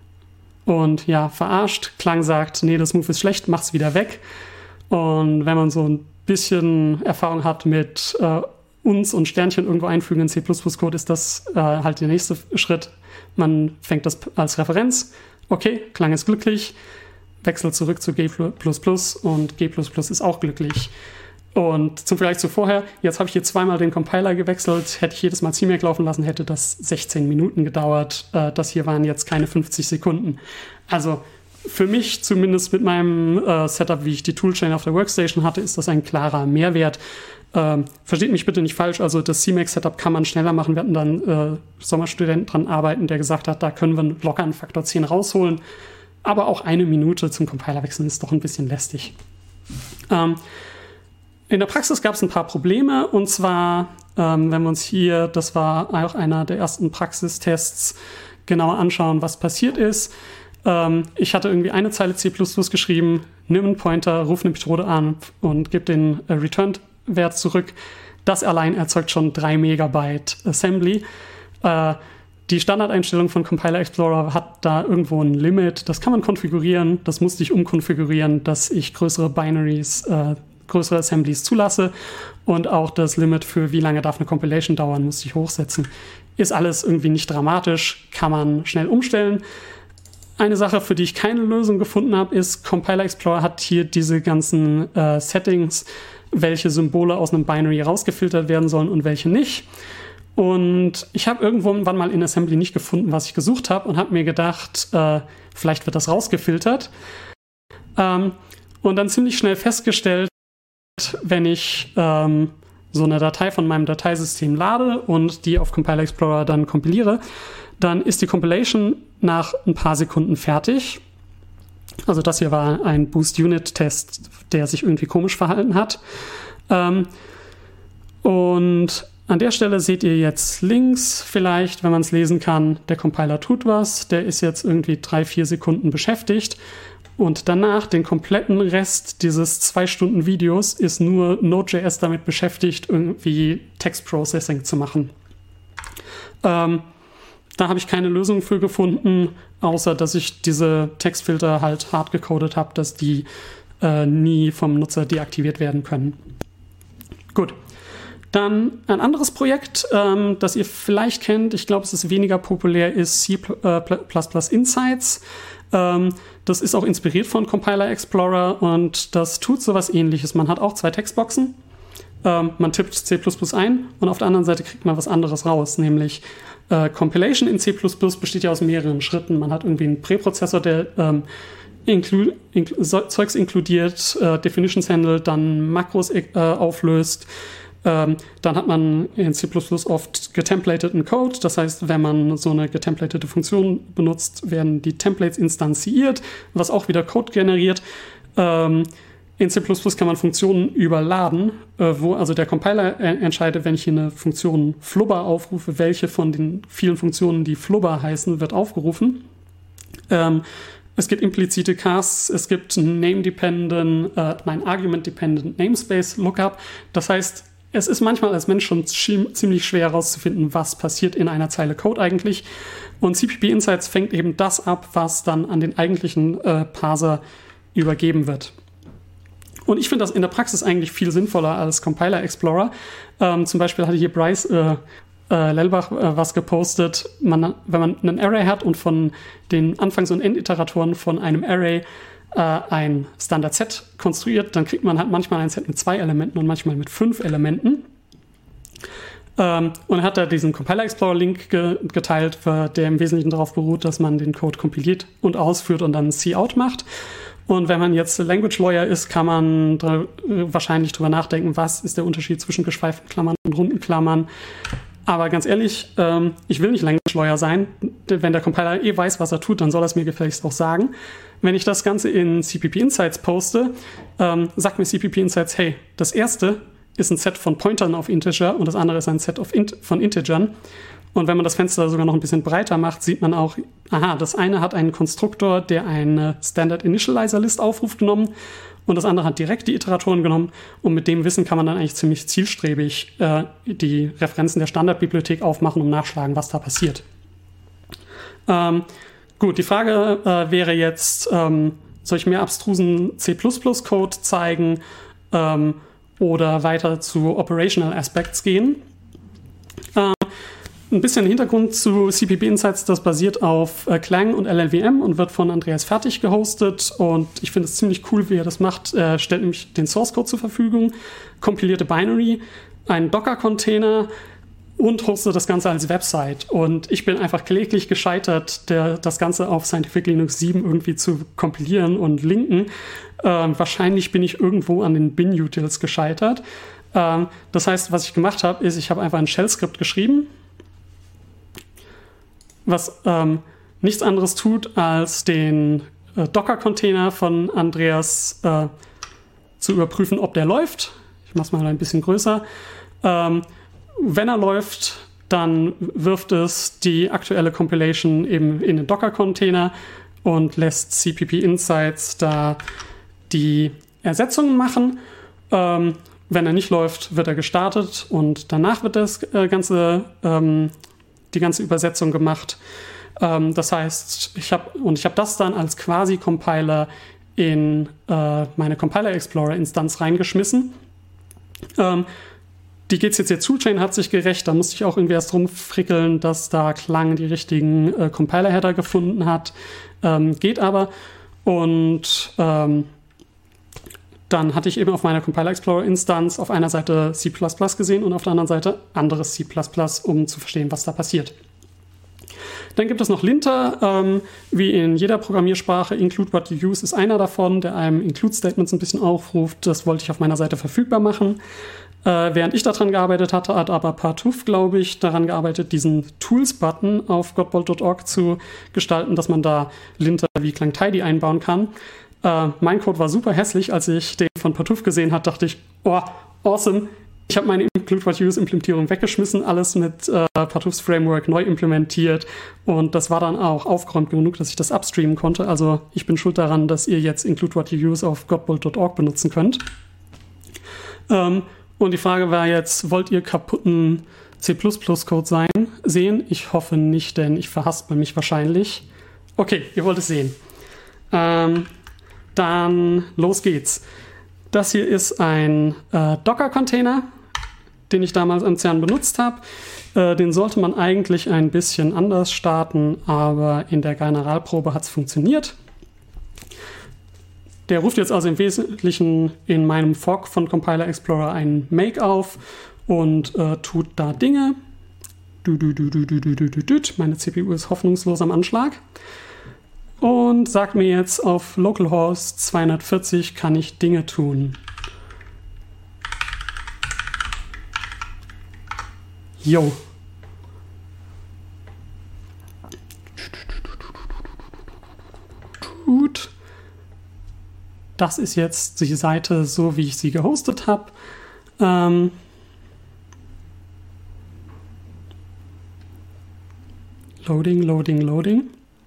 Speaker 2: Und ja, verarscht. Klang sagt, nee, das Move ist schlecht, mach's wieder weg. Und wenn man so ein bisschen Erfahrung hat mit äh, uns und Sternchen irgendwo einfügen in C plus plus Code, ist das äh, halt der nächste Schritt. Man fängt das als Referenz. Okay, Klang ist glücklich. Wechselt zurück zu G plus plus und G plus plus ist auch glücklich. Und zum Vergleich zu vorher, jetzt habe ich hier zweimal den Compiler gewechselt. Hätte ich jedes Mal C M A C laufen lassen, hätte das sechzehn Minuten gedauert. Äh, das hier waren jetzt keine fünfzig Sekunden. Also für mich, zumindest mit meinem äh, Setup, wie ich die Toolchain auf der Workstation hatte, ist das ein klarer Mehrwert. Ähm, versteht mich bitte nicht falsch, also das C M A C-Setup kann man schneller machen. Wir hatten dann äh, Sommerstudenten dran arbeiten, der gesagt hat, da können wir locker einen Faktor zehn rausholen. Aber auch eine Minute zum Compiler wechseln ist doch ein bisschen lästig. Ähm, in der Praxis gab es ein paar Probleme. Und zwar, ähm, wenn wir uns hier, das war auch einer der ersten Praxistests, genauer anschauen, was passiert ist. Ähm, ich hatte irgendwie eine Zeile C plus plus geschrieben, nimm einen Pointer, ruf eine Methode an und gib den äh, Return-Wert zurück. Das allein erzeugt schon drei Megabyte Assembly. Äh, Die Standardeinstellung von Compiler Explorer hat da irgendwo ein Limit. Das kann man konfigurieren. Das musste ich umkonfigurieren, dass ich größere Binaries, äh, größere Assemblies zulasse. Und auch das Limit für wie lange darf eine Compilation dauern, musste ich hochsetzen. Ist alles irgendwie nicht dramatisch, kann man schnell umstellen. Eine Sache, für die ich keine Lösung gefunden habe, ist, Compiler Explorer hat hier diese ganzen äh, Settings, welche Symbole aus einem Binary rausgefiltert werden sollen und welche nicht. Und ich habe irgendwann mal in Assembly nicht gefunden, was ich gesucht habe und habe mir gedacht, äh, vielleicht wird das rausgefiltert. Ähm, und dann ziemlich schnell festgestellt, wenn ich ähm, so eine Datei von meinem Dateisystem lade und die auf Compiler Explorer dann kompiliere, dann ist die Compilation nach ein paar Sekunden fertig. Also das hier war ein Boost-Unit-Test, der sich irgendwie komisch verhalten hat. Ähm, und an der Stelle seht ihr jetzt links vielleicht, wenn man es lesen kann, der Compiler tut was. Der ist jetzt irgendwie drei, vier Sekunden beschäftigt. Und danach, den kompletten Rest dieses zwei Stunden Videos, ist nur Node.js damit beschäftigt, irgendwie Text-Processing zu machen. Ähm, da habe ich keine Lösung für gefunden, außer dass ich diese Textfilter halt hart gecodet habe, dass die äh, nie vom Nutzer deaktiviert werden können. Gut. Dann ein anderes Projekt, ähm, das ihr vielleicht kennt, ich glaube, es ist weniger populär, ist C plus plus Insights. Ähm, das ist auch inspiriert von Compiler Explorer und das tut sowas Ähnliches. Man hat auch zwei Textboxen, ähm, man tippt C plus plus ein und auf der anderen Seite kriegt man was anderes raus, nämlich äh, Compilation in C plus plus besteht ja aus mehreren Schritten. Man hat irgendwie einen Präprozessor, der ähm, Inclu- Inclu- Zeugs inkludiert, äh, Definitions handelt, dann Makros äh, auflöst. Ähm, dann hat man in C plus plus oft getemplateten Code. Das heißt, wenn man so eine getemplatete Funktion benutzt, werden die Templates instanziert, was auch wieder Code generiert. Ähm, in C plus plus kann man Funktionen überladen, äh, wo also der Compiler äh, entscheidet, wenn ich hier eine Funktion Flubber aufrufe, welche von den vielen Funktionen, die Flubber heißen, wird aufgerufen. Ähm, Es gibt implizite Casts, es gibt Name-Dependent, äh, nein, Argument-Dependent Namespace Lookup. Das heißt, es ist manchmal als Mensch schon ziemlich schwer herauszufinden, was passiert in einer Zeile Code eigentlich. Und C P P Insights fängt eben das ab, was dann an den eigentlichen äh, Parser übergeben wird. Und ich finde das in der Praxis eigentlich viel sinnvoller als Compiler Explorer. Ähm, zum Beispiel hatte hier Bryce äh, äh, Lellbach äh, was gepostet. Man, wenn man einen Array hat und von den Anfangs- und Enditeratoren von einem Array äh, ein Standard-Set konstruiert, dann kriegt man halt manchmal ein Set mit zwei Elementen und manchmal mit fünf Elementen. Ähm, und er hat da diesen Compiler Explorer-Link ge- geteilt, der im Wesentlichen darauf beruht, dass man den Code kompiliert und ausführt und dann C-Out macht. Und wenn man jetzt Language Lawyer ist, kann man dr- wahrscheinlich drüber nachdenken, was ist der Unterschied zwischen geschweiften Klammern und runden Klammern. Aber ganz ehrlich, ähm, ich will nicht Language Lawyer sein. Wenn der Compiler eh weiß, was er tut, dann soll er es mir gefälligst auch sagen. Wenn ich das Ganze in C P P Insights poste, ähm, sagt mir C P P Insights, hey, das erste ist ein Set von Pointern auf Integer und das andere ist ein Set of Int- von Integern. Und wenn man das Fenster sogar noch ein bisschen breiter macht, sieht man auch, aha, das eine hat einen Konstruktor, der eine Standard Initializer List aufruft, genommen und das andere hat direkt die Iteratoren genommen und mit dem Wissen kann man dann eigentlich ziemlich zielstrebig äh, die Referenzen der Standardbibliothek aufmachen und nachschlagen, was da passiert. Ähm, gut, die Frage äh, wäre jetzt, ähm, soll ich mehr abstrusen C plus plus Code zeigen ähm, oder weiter zu Operational Aspects gehen? Äh, Ein bisschen Hintergrund zu C P P Insights, das basiert auf äh, Clang und L L V M und wird von Andreas Fertig gehostet und ich finde es ziemlich cool, wie er das macht. Er stellt nämlich den Source Code zur Verfügung, kompilierte Binary, einen Docker-Container und hostet das Ganze als Website. Und ich bin einfach kläglich gescheitert, der, das Ganze auf Scientific Linux sieben irgendwie zu kompilieren und linken. Ähm, wahrscheinlich bin ich irgendwo an den Bin-Utils gescheitert. Ähm, das heißt, was ich gemacht habe, ist, ich habe einfach ein Shell-Skript geschrieben, was ähm, nichts anderes tut, als den äh, Docker-Container von Andreas äh, zu überprüfen, ob der läuft. Ich mache es mal ein bisschen größer. Ähm, wenn er läuft, dann wirft es die aktuelle Compilation eben in den Docker-Container und lässt C P P Insights da die Ersetzungen machen. Ähm, wenn er nicht läuft, wird er gestartet und danach wird das äh, ganze ähm, die ganze Übersetzung gemacht. Ähm, das heißt, ich habe und ich habe das dann als Quasi-Compiler in äh, meine Compiler Explorer Instanz reingeschmissen. Ähm, die G C C Toolchain hat sich gerecht, da musste ich auch irgendwie erst rumfrickeln, dass da Clang die richtigen äh, Compiler-Header gefunden hat. Ähm, geht aber. Und ähm, dann hatte ich eben auf meiner Compiler Explorer Instanz auf einer Seite C plus plus gesehen und auf der anderen Seite anderes C plus plus, um zu verstehen, was da passiert. Dann gibt es noch Linter, ähm, wie in jeder Programmiersprache. Include what you use ist einer davon, der einem Include-Statements ein bisschen aufruft. Das wollte ich auf meiner Seite verfügbar machen. Äh, während ich daran gearbeitet hatte, hat aber Partouf, glaube ich, daran gearbeitet, diesen Tools-Button auf godbolt punkt org zu gestalten, dass man da Linter wie ClangTidy einbauen kann. Uh, mein Code war super hässlich. Als ich den von Partouf gesehen habe, dachte ich, oh, awesome. Ich habe meine Include What You Use Implementierung weggeschmissen, alles mit uh, Partoufs Framework neu implementiert und das war dann auch aufgeräumt genug, dass ich das upstreamen konnte. Also ich bin schuld daran, dass ihr jetzt Include What You Use auf godbolt punkt org benutzen könnt. Um, und die Frage war jetzt, wollt ihr kaputten C plus plus Code sein, sehen? Ich hoffe nicht, denn ich verhaspel mich wahrscheinlich. Okay, ihr wollt es sehen. Ähm... Dann los geht's. Das hier ist ein äh, Docker-Container, den ich damals am CERN benutzt habe. Äh, den sollte man eigentlich ein bisschen anders starten, aber in der Generalprobe hat es funktioniert. Der ruft jetzt also im Wesentlichen in meinem Fork von Compiler Explorer einen Make auf und äh, tut da Dinge. Du, du, du, du, du, du, du, du, du. Meine C P U ist hoffnungslos am Anschlag. Und sagt mir jetzt, auf localhost zweihundertvierzig kann ich Dinge tun. Jo. Gut. Das ist jetzt die Seite, so wie ich sie gehostet habe. Ähm loading, loading, loading.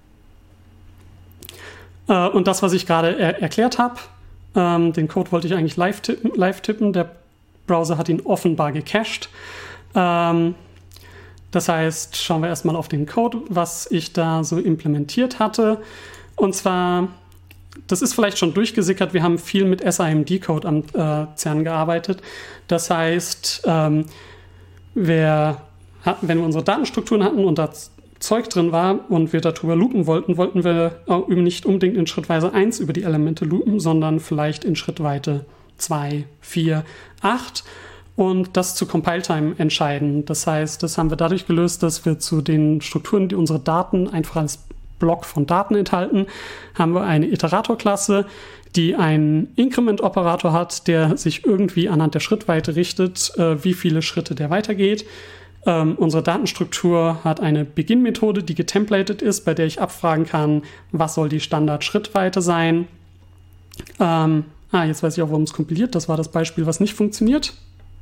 Speaker 2: Und das, was ich gerade er- erklärt habe, ähm, den Code wollte ich eigentlich live tippen, live tippen. Der Browser hat ihn offenbar gecached. Ähm, das heißt, schauen wir erstmal auf den Code, was ich da so implementiert hatte. Und zwar das ist vielleicht schon durchgesickert. Wir haben viel mit S I M D-Code am äh, CERN gearbeitet. Das heißt, ähm, wir hatten, wenn wir unsere Datenstrukturen hatten und da Zeug drin war und wir darüber loopen wollten, wollten wir auch nicht unbedingt in Schrittweise eins über die Elemente loopen, sondern vielleicht in Schrittweite zwei, vier, acht und das zu Compile-Time entscheiden. Das heißt, das haben wir dadurch gelöst, dass wir zu den Strukturen, die unsere Daten einfach als Block von Daten enthalten, haben wir eine Iterator-Klasse, die einen Increment-Operator hat, der sich irgendwie anhand der Schrittweite richtet, äh, wie viele Schritte der weitergeht. Ähm, unsere Datenstruktur hat eine Begin-Methode, die getemplated ist, bei der ich abfragen kann, was soll die Standard-Schrittweite sein. Ähm, ah, jetzt weiß ich auch, warum es kompiliert. Das war das Beispiel, was nicht funktioniert.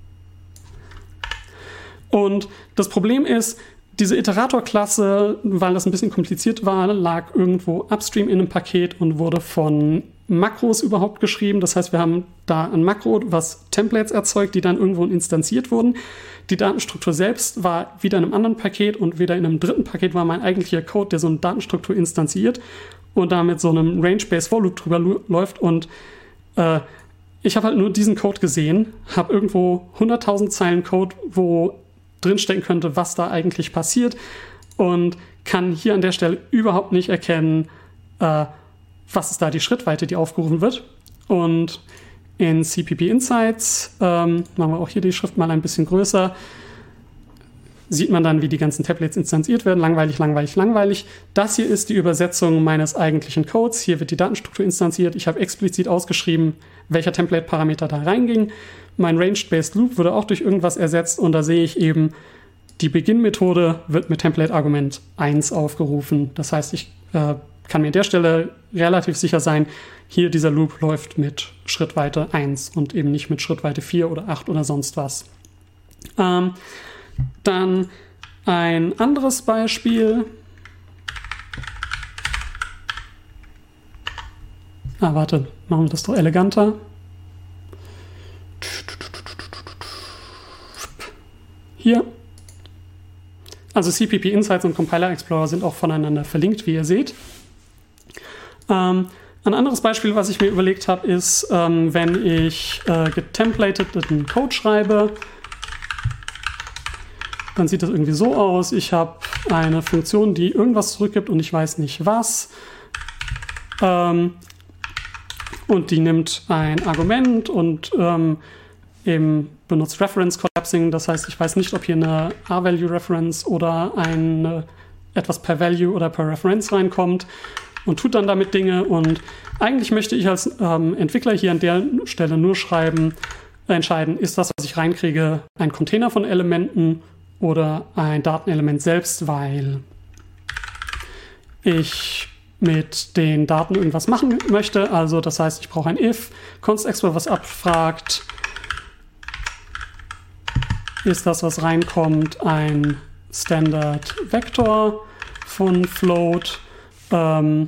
Speaker 2: Und das Problem ist, diese Iterator-Klasse, weil das ein bisschen kompliziert war, lag irgendwo upstream in einem Paket und wurde von Makros überhaupt geschrieben. Das heißt, wir haben da ein Makro, was Templates erzeugt, die dann irgendwo instanziert wurden. Die Datenstruktur selbst war wieder in einem anderen Paket und wieder in einem dritten Paket war mein eigentlicher Code, der so eine Datenstruktur instanziert und da mit so einem Range-Based-For-Loop drüber läuft. Und äh, ich habe halt nur diesen Code gesehen, habe irgendwo hunderttausend Zeilen Code, wo drinstecken könnte, was da eigentlich passiert und kann hier an der Stelle überhaupt nicht erkennen, äh, was ist da die Schrittweite, die aufgerufen wird. Und in C P P Insights, ähm, machen wir auch hier die Schrift mal ein bisschen größer, sieht man dann, wie die ganzen Templates instanziert werden. Langweilig, langweilig, langweilig. Das hier ist die Übersetzung meines eigentlichen Codes. Hier wird die Datenstruktur instanziert. Ich habe explizit ausgeschrieben, welcher Template-Parameter da reinging. Mein Range-Based Loop wurde auch durch irgendwas ersetzt und da sehe ich eben, die Begin-Methode wird mit Template-Argument eins aufgerufen. Das heißt, ich äh, kann mir an der Stelle relativ sicher sein, hier dieser Loop läuft mit Schrittweite eins und eben nicht mit Schrittweite vier oder acht oder sonst was. Ähm, dann ein anderes Beispiel. Ah, warte, machen wir das doch eleganter. Hier. Also C P P Insights und Compiler Explorer sind auch voneinander verlinkt, wie ihr seht. Ähm, ein anderes Beispiel, was ich mir überlegt habe, ist, ähm, wenn ich äh, getemplateten Code schreibe, dann sieht das irgendwie so aus. Ich habe eine Funktion, die irgendwas zurückgibt und ich weiß nicht was. Ähm, und die nimmt ein Argument und ähm, eben benutzt Reference Collapsing. Das heißt, ich weiß nicht, ob hier eine R-Value-Reference oder ein etwas per Value oder per Reference reinkommt und tut dann damit Dinge. Und eigentlich möchte ich als ähm, Entwickler hier an der Stelle nur schreiben, äh, entscheiden, ist das, was ich reinkriege, ein Container von Elementen oder ein Datenelement selbst, weil ich mit den Daten irgendwas machen möchte. Also das heißt, ich brauche ein if, const export, was abfragt, ist das, was reinkommt, ein Standard Vektor von Float. Ähm,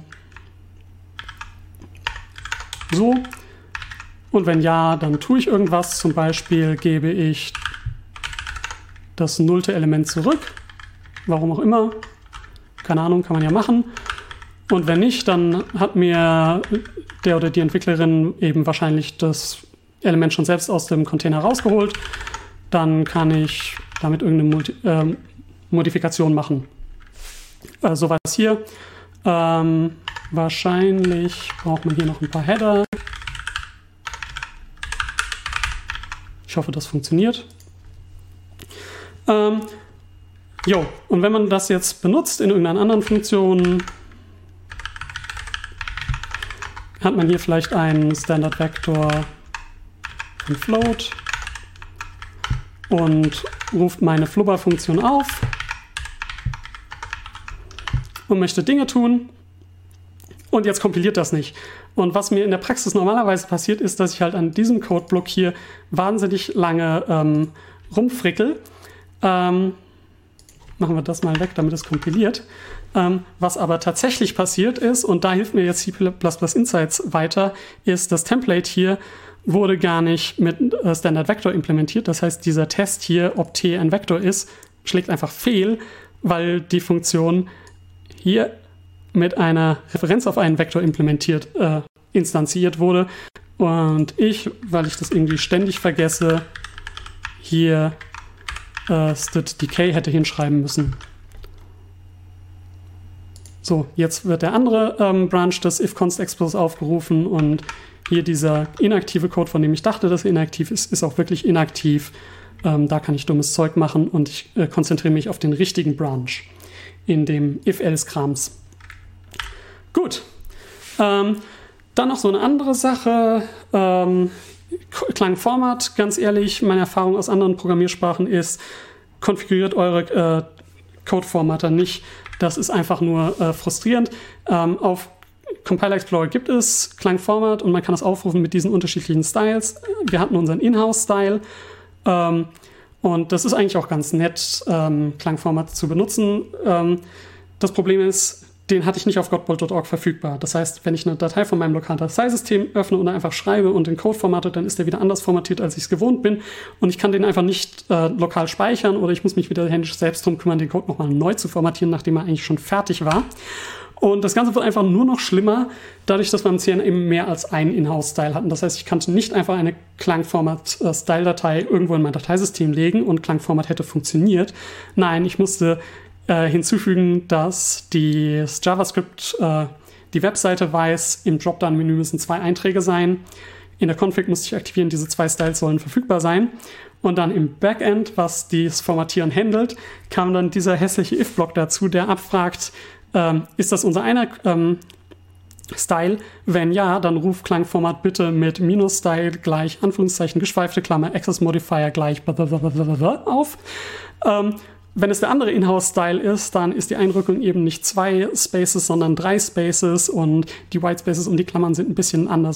Speaker 2: so. Und wenn ja, dann tue ich irgendwas. Zum Beispiel gebe ich das nullte Element zurück. Warum auch immer. Keine Ahnung, kann man ja machen. Und wenn nicht, dann hat mir der oder die Entwicklerin eben wahrscheinlich das Element schon selbst aus dem Container rausgeholt. Dann kann ich damit irgendeine Multi äh, Modifikation machen. Äh, Soweit hier. Ähm, wahrscheinlich braucht man hier noch ein paar Header. Ich hoffe, das funktioniert. Ähm, jo, und wenn man das jetzt benutzt in irgendeiner anderen Funktion, hat man hier vielleicht einen Standard Vektor von Float und ruft meine Flubber-Funktion auf und möchte Dinge tun. Und jetzt kompiliert das nicht. Und was mir in der Praxis normalerweise passiert, ist, dass ich halt an diesem Codeblock hier wahnsinnig lange ähm, rumfrickel. Ähm, machen wir das mal weg, damit es kompiliert. Ähm, was aber tatsächlich passiert ist, und da hilft mir jetzt C plus plus Insights weiter, ist, das Template hier wurde gar nicht mit äh, Standard Vector implementiert. Das heißt, dieser Test hier, ob T ein Vektor ist, schlägt einfach fehl, weil die Funktion hier mit einer Referenz auf einen Vektor implementiert, äh, instanziert wurde. Und ich, weil ich das irgendwie ständig vergesse, hier äh, std_decay hätte hinschreiben müssen. So, jetzt wird der andere ähm, Branch des if-const-explos aufgerufen und hier dieser inaktive Code, von dem ich dachte, dass er inaktiv ist, ist auch wirklich inaktiv. Ähm, da kann ich dummes Zeug machen und ich äh, konzentriere mich auf den richtigen Branch in dem if-else-Krams. Gut. Ähm, dann noch so eine andere Sache. Ähm, Klangformat, ganz ehrlich, meine Erfahrung aus anderen Programmiersprachen ist, konfiguriert eure äh, Codeformatter nicht. Das ist einfach nur äh, frustrierend. Ähm, auf Compiler Explorer gibt es Klangformat und man kann es aufrufen mit diesen unterschiedlichen Styles. Wir hatten unseren Inhouse-Style ähm, und das ist eigentlich auch ganz nett, ähm, Klangformat zu benutzen. Ähm, das Problem ist, den hatte ich nicht auf godbolt punkt org verfügbar. Das heißt, wenn ich eine Datei von meinem lokalen Dateisystem öffne und einfach schreibe und den Code formate, dann ist der wieder anders formatiert, als ich es gewohnt bin. Und ich kann den einfach nicht äh, lokal speichern oder ich muss mich wieder händisch selbst drum kümmern, den Code nochmal neu zu formatieren, nachdem er eigentlich schon fertig war. Und das Ganze wird einfach nur noch schlimmer, dadurch, dass wir im C N eben mehr als einen Inhouse-Style hatten. Das heißt, ich konnte nicht einfach eine Klangformat-Style-Datei irgendwo in mein Dateisystem legen und Klangformat hätte funktioniert. Nein, ich musste Äh, hinzufügen, dass die, das JavaScript äh, die Webseite weiß, im Dropdown-Menü müssen zwei Einträge sein. In der Config musste ich aktivieren, diese zwei Styles sollen verfügbar sein. Und dann im Backend, was das Formatieren handelt, kam dann dieser hässliche if-Block dazu, der abfragt, ähm, ist das unser einer ähm, Style? Wenn ja, dann ruf Klangformat bitte mit Minus-Style gleich Anführungszeichen geschweifte Klammer Access Modifier gleich auf. Ähm, Wenn es der andere Inhouse-Style ist, dann ist die Einrückung eben nicht zwei Spaces, sondern drei Spaces und die Whitespaces um die Klammern sind ein bisschen anders.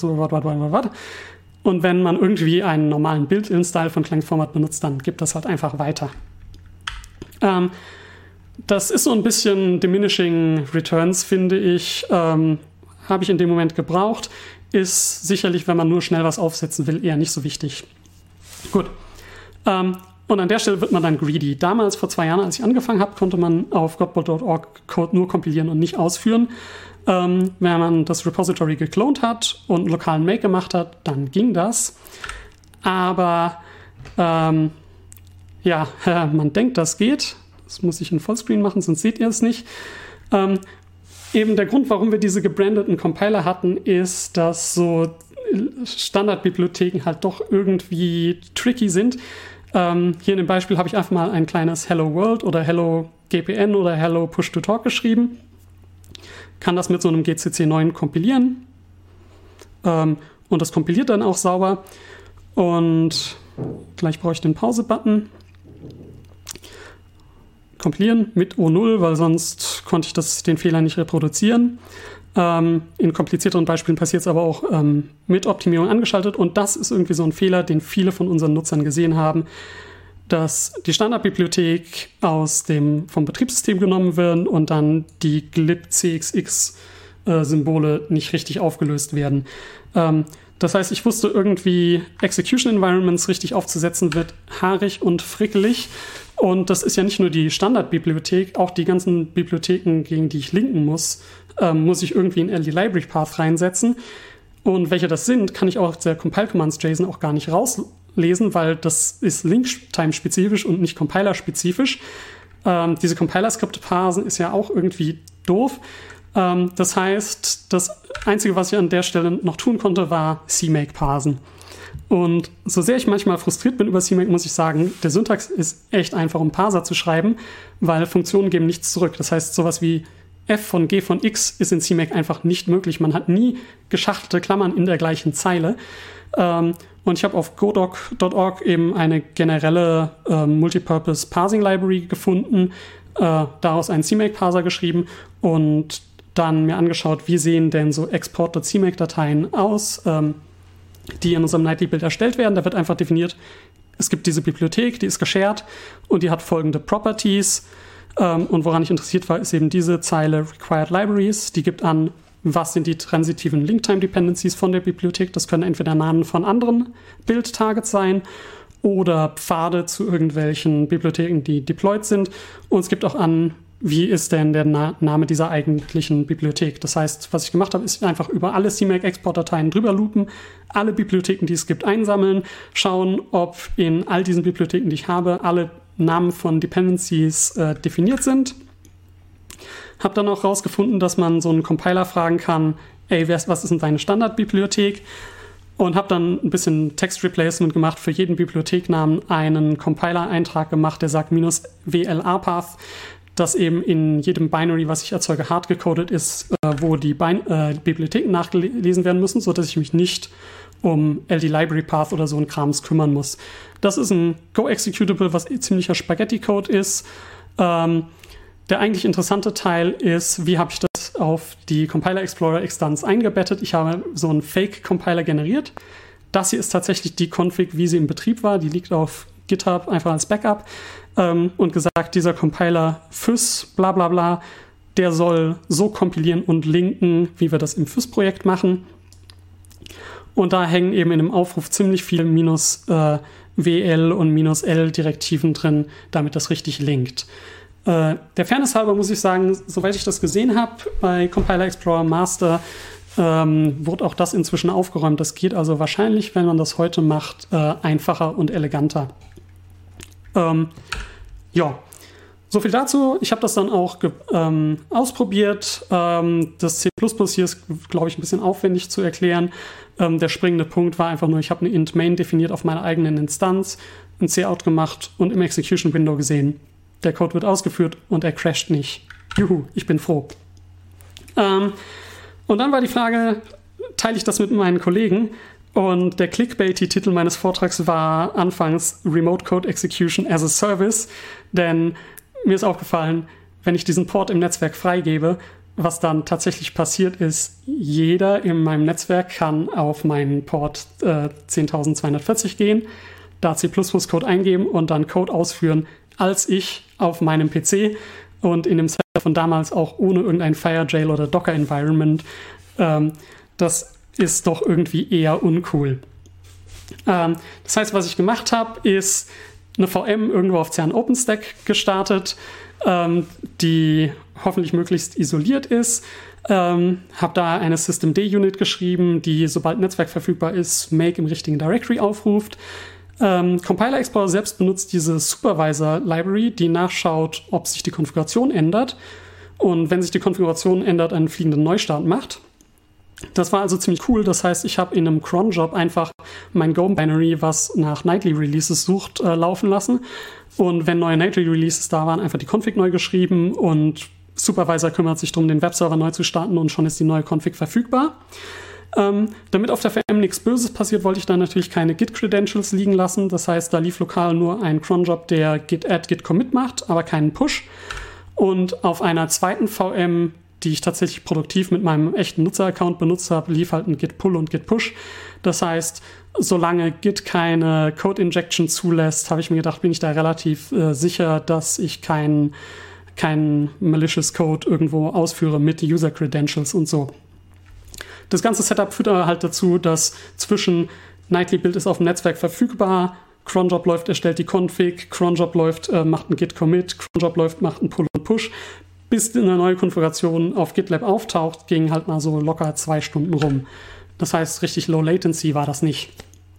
Speaker 2: Und wenn man irgendwie einen normalen Built-in-Style von Klangformat benutzt, dann gibt das halt einfach weiter. Ähm, das ist so ein bisschen diminishing returns, finde ich. Ähm, habe ich in dem Moment gebraucht. Ist sicherlich, wenn man nur schnell was aufsetzen will, eher nicht so wichtig. Gut. Ähm, Und an der Stelle wird man dann greedy. Damals, vor zwei Jahren, als ich angefangen habe, konnte man auf godbolt punkt org Code nur kompilieren und nicht ausführen. Ähm, wenn man das Repository geklont hat und einen lokalen Make gemacht hat, dann ging das. Aber ähm, ja, man denkt, das geht. Das muss ich in Vollscreen machen, sonst seht ihr es nicht. Ähm, eben der Grund, warum wir diese gebrandeten Compiler hatten, ist, dass so Standardbibliotheken halt doch irgendwie tricky sind. Ähm, hier in dem Beispiel habe ich einfach mal ein kleines Hello World oder Hello G P N oder Hello Push to Talk geschrieben. Kann das mit so einem G C C neun kompilieren. Ähm, und das kompiliert dann auch sauber. Und gleich brauche ich den Pause-Button. Kompilieren mit O null, weil sonst konnte ich das, den Fehler nicht reproduzieren. Ähm, in komplizierteren Beispielen passiert es aber auch ähm, mit Optimierung angeschaltet. Und das ist irgendwie so ein Fehler, den viele von unseren Nutzern gesehen haben, dass die Standardbibliothek aus dem, vom Betriebssystem genommen wird und dann die glib-C X X-Symbole äh, nicht richtig aufgelöst werden. Ähm, das heißt, ich wusste irgendwie, Execution Environments richtig aufzusetzen wird haarig und frickelig. Und das ist ja nicht nur die Standardbibliothek, auch die ganzen Bibliotheken, gegen die ich linken muss, ähm, muss ich irgendwie in L D Library Path reinsetzen. Und welche das sind, kann ich auch aus der Compile-Commands-JSON auch gar nicht rauslesen, weil das ist Link-Time-spezifisch und nicht Compiler-spezifisch. Ähm, diese Compiler-Skripte parsen ist ja auch irgendwie doof. Ähm, das heißt, das Einzige, was ich an der Stelle noch tun konnte, war C make parsen. Und so sehr ich manchmal frustriert bin über C make, muss ich sagen, der Syntax ist echt einfach, um Parser zu schreiben, weil Funktionen geben nichts zurück. Das heißt, sowas wie f von g von x ist in C make einfach nicht möglich. Man hat nie geschachtelte Klammern in der gleichen Zeile. Ähm, und ich habe auf godoc punkt org eben eine generelle äh, Multipurpose Parsing Library gefunden, äh, daraus einen C make Parser geschrieben und dann mir angeschaut, wie sehen denn so export.C make-Dateien aus, ähm, die in unserem Nightly-Build erstellt werden. Da wird einfach definiert, es gibt diese Bibliothek, die ist geshared und die hat folgende Properties. Ähm, und woran ich interessiert war, ist eben diese Zeile Required Libraries. Die gibt an, was sind die transitiven Link-Time-Dependencies von der Bibliothek. Das können entweder Namen von anderen Build-Targets sein oder Pfade zu irgendwelchen Bibliotheken, die deployed sind. Und es gibt auch an, wie ist denn der Na- Name dieser eigentlichen Bibliothek. Das heißt, was ich gemacht habe, ist einfach über alle C M A C-Export-Dateien drüber loopen, alle Bibliotheken, die es gibt, einsammeln, schauen, ob in all diesen Bibliotheken, die ich habe, alle Namen von Dependencies äh, definiert sind. Habe dann auch rausgefunden, dass man so einen Compiler fragen kann, ey, was ist denn deine Standardbibliothek? Und habe dann ein bisschen Text-Replacement gemacht, für jeden Bibliotheknamen einen Compiler-Eintrag gemacht, der sagt minus W L A Path, das eben in jedem Binary, was ich erzeuge, hard gecodet ist, äh, wo die Bin- äh, Bibliotheken nachgelesen werden müssen, sodass ich mich nicht um L D Library Path oder so ein Krams kümmern muss. Das ist ein Go-Executable, was ziemlicher Spaghetti-Code ist. Ähm, der eigentlich interessante Teil ist, wie habe ich das auf die Compiler Explorer Instanz eingebettet. Ich habe so einen Fake-Compiler generiert. Das hier ist tatsächlich die Config, wie sie im Betrieb war. Die liegt auf GitHub einfach als Backup. Ähm, und gesagt, dieser Compiler F Y S, bla bla bla, der soll so kompilieren und linken, wie wir das im F Y S-Projekt machen. Und da hängen eben in dem Aufruf ziemlich viel minus äh, W L und minus L Direktiven drin, damit das richtig linkt. Äh, der Fairness halber muss ich sagen, soweit ich das gesehen habe, bei Compiler Explorer Master ähm, wurde auch das inzwischen aufgeräumt. Das geht also wahrscheinlich, wenn man das heute macht, äh, einfacher und eleganter. Ähm, ja, so viel dazu. Ich habe das dann auch ge- ähm, ausprobiert. Ähm, das C plus plus hier ist, glaube ich, ein bisschen aufwendig zu erklären. Ähm, der springende Punkt war einfach nur, ich habe eine int main definiert auf meiner eigenen Instanz, ein cout gemacht und im Execution Window gesehen. Der Code wird ausgeführt und er crasht nicht. Juhu, ich bin froh. Ähm, und dann war die Frage, teile ich das mit meinen Kollegen? Und der Clickbaity-Titel meines Vortrags war anfangs Remote Code Execution as a Service, denn mir ist aufgefallen, wenn ich diesen Port im Netzwerk freigebe, was dann tatsächlich passiert ist, jeder in meinem Netzwerk kann auf meinen Port äh, zehntausendzweihundertvierzig gehen, da C plus plus Code eingeben und dann Code ausführen, als ich auf meinem P C und in dem Setup von damals auch ohne irgendein FireJail oder Docker-Environment. Ähm, das ist doch irgendwie eher uncool. Ähm, das heißt, was ich gemacht habe, ist eine V M irgendwo auf CERN OpenStack gestartet, ähm, die hoffentlich möglichst isoliert ist. Ähm, habe da eine Systemd-Unit geschrieben, die, sobald Netzwerk verfügbar ist, Make im richtigen Directory aufruft. Ähm, Compiler Explorer selbst benutzt diese Supervisor-Library, die nachschaut, ob sich die Konfiguration ändert. Und wenn sich die Konfiguration ändert, einen fliegenden Neustart macht. Das war also ziemlich cool. Das heißt, ich habe in einem cron-Job einfach mein Go-Binary, was nach Nightly Releases sucht, äh, laufen lassen. Und wenn neue Nightly Releases da waren, einfach die Config neu geschrieben und Supervisor kümmert sich darum, den Webserver neu zu starten und schon ist die neue Config verfügbar. Ähm, damit auf der V M nichts Böses passiert, wollte ich da natürlich keine Git-Credentials liegen lassen. Das heißt, da lief lokal nur ein cron-Job, der Git-Add, Git-Commit macht, aber keinen Push. Und auf einer zweiten V M, die ich tatsächlich produktiv mit meinem echten Nutzer-Account benutzt habe, lief halt ein Git-Pull und Git-Push. Das heißt, solange Git keine Code-Injection zulässt, habe ich mir gedacht, bin ich da relativ äh, sicher, dass ich keinen kein malicious Code irgendwo ausführe mit User-Credentials und so. Das ganze Setup führt aber halt dazu, dass zwischen Nightly Build ist auf dem Netzwerk verfügbar, cronjob läuft, erstellt die Config, cronjob läuft, äh, macht ein Git-Commit, cronjob läuft, macht einen Pull und Push. Bis eine neue Konfiguration auf GitLab auftaucht, ging halt mal so locker zwei Stunden rum. Das heißt, richtig Low Latency war das nicht.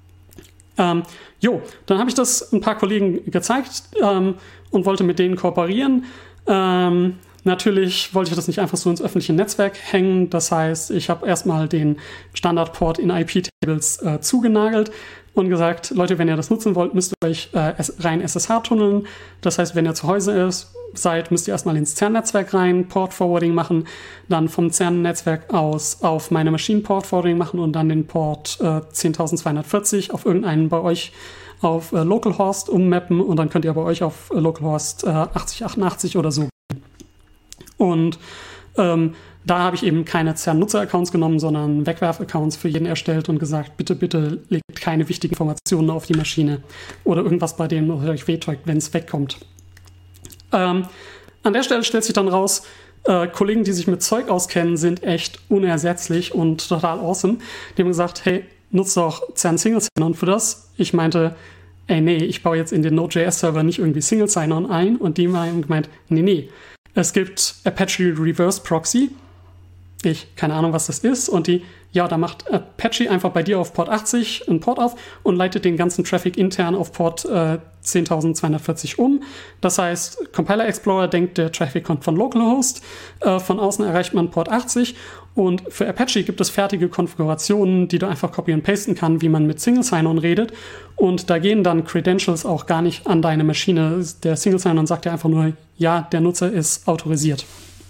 Speaker 2: Ähm, jo, dann habe ich das ein paar Kollegen gezeigt ähm, und wollte mit denen kooperieren. Ähm, Natürlich wollte ich das nicht einfach so ins öffentliche Netzwerk hängen. Das heißt, ich habe erstmal den Standardport in I P-Tables äh, zugenagelt und gesagt, Leute, wenn ihr das nutzen wollt, müsst ihr euch äh, rein S S H tunneln. Das heißt, wenn ihr zu Hause ist, seid, müsst ihr erstmal ins CERN-Netzwerk rein, Port-Forwarding machen, dann vom CERN-Netzwerk aus auf meine Maschine Port-Forwarding machen und dann den Port äh, zehntausendzweihundertvierzig auf irgendeinen bei euch auf äh, Localhost ummappen und dann könnt ihr bei euch auf äh, Localhost äh, achtzig achtundachtzig oder so. Und ähm, da habe ich eben keine CERN-Nutzer-Accounts genommen, sondern Wegwerf-Accounts für jeden erstellt und gesagt, bitte, bitte legt keine wichtigen Informationen auf die Maschine oder irgendwas, bei dem euch wehtut, wenn es wegkommt. Ähm, an der Stelle stellt sich dann raus, äh, Kollegen, die sich mit Zeug auskennen, sind echt unersetzlich und total awesome. Die haben gesagt, hey, nutzt doch CERN Single Sign-On für das. Ich meinte, ey, nee, ich baue jetzt in den Node.js-Server nicht irgendwie Single Sign-On ein. Und die haben gemeint, nee, nee, es gibt Apache Reverse Proxy. Ich, keine Ahnung, was das ist. Und die, ja, da macht Apache einfach bei dir auf Port achtzig einen Port auf und leitet den ganzen Traffic intern auf Port äh, zehntausendzweihundertvierzig um. Das heißt, Compiler Explorer denkt, der Traffic kommt von Localhost. Äh, von außen erreicht man Port achtzig. Und für Apache gibt es fertige Konfigurationen, die du einfach copy und pasten kannst, wie man mit Single Sign-On redet. Und da gehen dann Credentials auch gar nicht an deine Maschine. Der Single Sign-On sagt ja einfach nur, ja, der Nutzer ist autorisiert.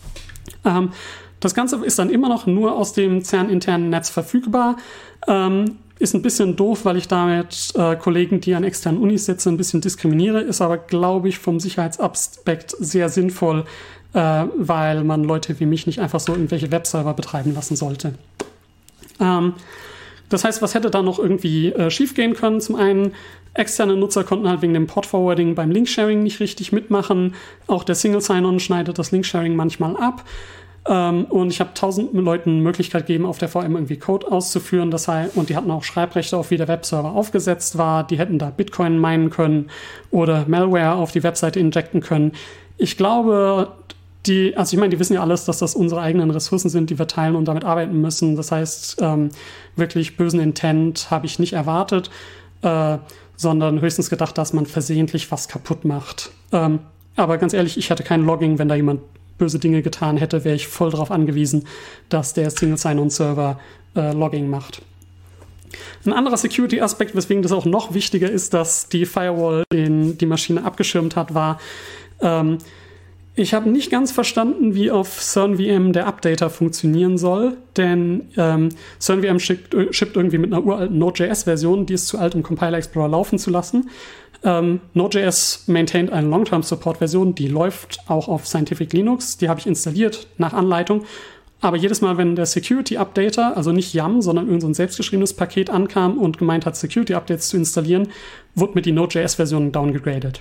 Speaker 2: Ähm, Das Ganze ist dann immer noch nur aus dem CERN-internen Netz verfügbar. Ähm, ist ein bisschen doof, weil ich damit äh, Kollegen, die an externen Unis sitzen, ein bisschen diskriminiere, ist aber, glaube ich, vom Sicherheitsaspekt sehr sinnvoll, äh, weil man Leute wie mich nicht einfach so irgendwelche Webserver betreiben lassen sollte. Ähm, das heißt, was hätte da noch irgendwie äh, schiefgehen können? Zum einen, externe Nutzer konnten halt wegen dem Port-Forwarding beim Link-Sharing nicht richtig mitmachen. Auch der Single Sign-On schneidet das Link-Sharing manchmal ab. Um, und ich habe tausend Leuten Möglichkeit gegeben, auf der V M irgendwie Code auszuführen. Das heißt, und die hatten auch Schreibrechte auf, wie der Webserver aufgesetzt war. Die hätten da Bitcoin minen können oder Malware auf die Webseite injecten können. Ich glaube, die, also ich meine, die wissen ja alles, dass das unsere eigenen Ressourcen sind, die wir teilen und damit arbeiten müssen. Das heißt, ähm, wirklich bösen Intent habe ich nicht erwartet, äh, sondern höchstens gedacht, dass man versehentlich was kaputt macht. Ähm, aber ganz ehrlich, ich hatte kein Logging, wenn da jemand böse Dinge getan hätte, wäre ich voll darauf angewiesen, dass der Single Sign-On-Server äh, Logging macht. Ein anderer Security-Aspekt, weswegen das auch noch wichtiger ist, dass die Firewall den, die Maschine abgeschirmt hat, war, ähm, ich habe nicht ganz verstanden, wie auf CernVM der Updater funktionieren soll, denn ähm, CernVM schickt, schippt irgendwie mit einer uralten Node.js-Version, die ist zu alt, um Compiler Explorer laufen zu lassen. Ähm, Node.js maintaint eine Long-Term-Support-Version, die läuft auch auf Scientific Linux. Die habe ich installiert nach Anleitung. Aber jedes Mal, wenn der Security-Updater, also nicht Yum, sondern irgendein so ein selbstgeschriebenes Paket ankam und gemeint hat, Security-Updates zu installieren, wurde mir die Node.js-Version downgegradet.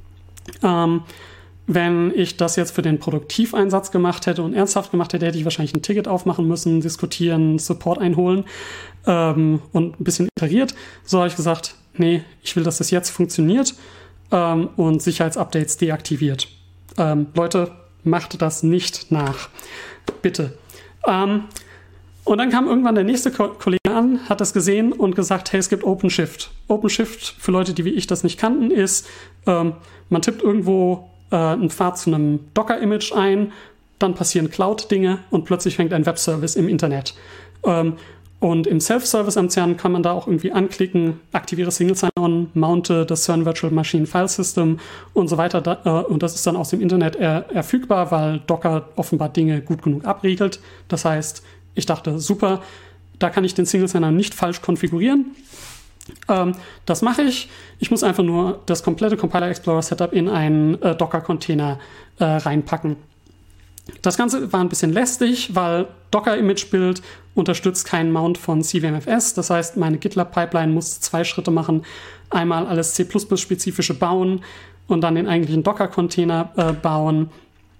Speaker 2: Ähm, wenn ich das jetzt für den Produktiveinsatz gemacht hätte und ernsthaft gemacht hätte, hätte ich wahrscheinlich ein Ticket aufmachen müssen, diskutieren, Support einholen ähm, und ein bisschen iteriert. So habe ich gesagt, nee, ich will, dass das jetzt funktioniert ähm, und Sicherheitsupdates deaktiviert. Ähm, Leute, macht das nicht nach. Bitte. Ähm, und dann kam irgendwann der nächste Ko- Kollege an, hat das gesehen und gesagt, hey, es gibt OpenShift. OpenShift, für Leute, die wie ich das nicht kannten, ist, ähm, man tippt irgendwo äh, einen Pfad zu einem Docker-Image ein, dann passieren Cloud-Dinge und plötzlich fängt ein Webservice im Internet. Ähm, Und im Self-Service am CERN kann man da auch irgendwie anklicken, aktiviere Single Sign-On, mounte das CERN Virtual Machine File System und so weiter. Da, äh, und das ist dann aus dem Internet er, erfügbar, weil Docker offenbar Dinge gut genug abriegelt. Das heißt, ich dachte, super, da kann ich den Single Sign-On nicht falsch konfigurieren. Ähm, das mache ich. Ich muss einfach nur das komplette Compiler Explorer Setup in einen äh, Docker-Container äh, reinpacken. Das Ganze war ein bisschen lästig, weil Docker-Image-Build unterstützt keinen Mount von C V M F S. Das heißt, meine GitLab-Pipeline musste zwei Schritte machen. Einmal alles C plus plus-spezifische bauen und dann den eigentlichen Docker-Container äh, bauen.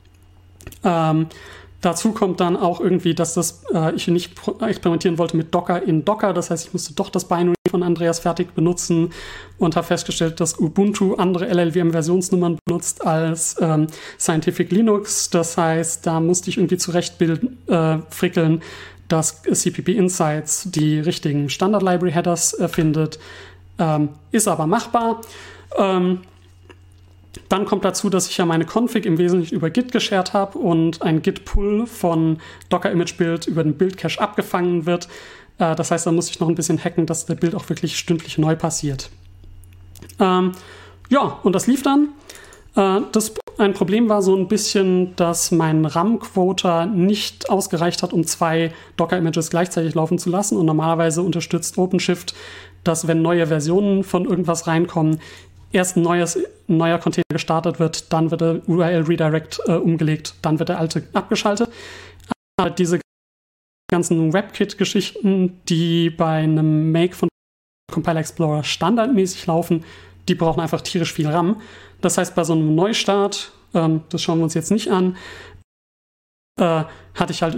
Speaker 2: Ähm, dazu kommt dann auch irgendwie, dass das, äh, ich nicht experimentieren wollte mit Docker in Docker. Das heißt, ich musste doch das Binary von Andreas fertig benutzen und habe festgestellt, dass Ubuntu andere L L V M-Versionsnummern benutzt als ähm, Scientific Linux. Das heißt, da musste ich irgendwie zurechtbilden, äh, frickeln, dass C P P Insights die richtigen Standard-Library-Headers äh, findet. Ähm, ist aber machbar. Ähm, Dann kommt dazu, dass ich ja meine Config im Wesentlichen über Git geshared habe und ein Git-Pull von Docker-Image-Build über den Build-Cache abgefangen wird. Äh, das heißt, da muss ich noch ein bisschen hacken, dass der Build auch wirklich stündlich neu passiert. Ähm, ja, und das lief dann. Äh, das, ein Problem war so ein bisschen, dass mein RAM-Quota nicht ausgereicht hat, um zwei Docker-Images gleichzeitig laufen zu lassen. Und normalerweise unterstützt OpenShift, dass wenn neue Versionen von irgendwas reinkommen, erst ein, neues, ein neuer Container gestartet wird, dann wird der U R L-Redirect äh, umgelegt, dann wird der alte abgeschaltet. Aber diese ganzen WebKit-Geschichten, die bei einem Make von Compiler Explorer standardmäßig laufen, die brauchen einfach tierisch viel RAM. Das heißt, bei so einem Neustart, ähm, das schauen wir uns jetzt nicht an, äh, hatte ich halt irgendwie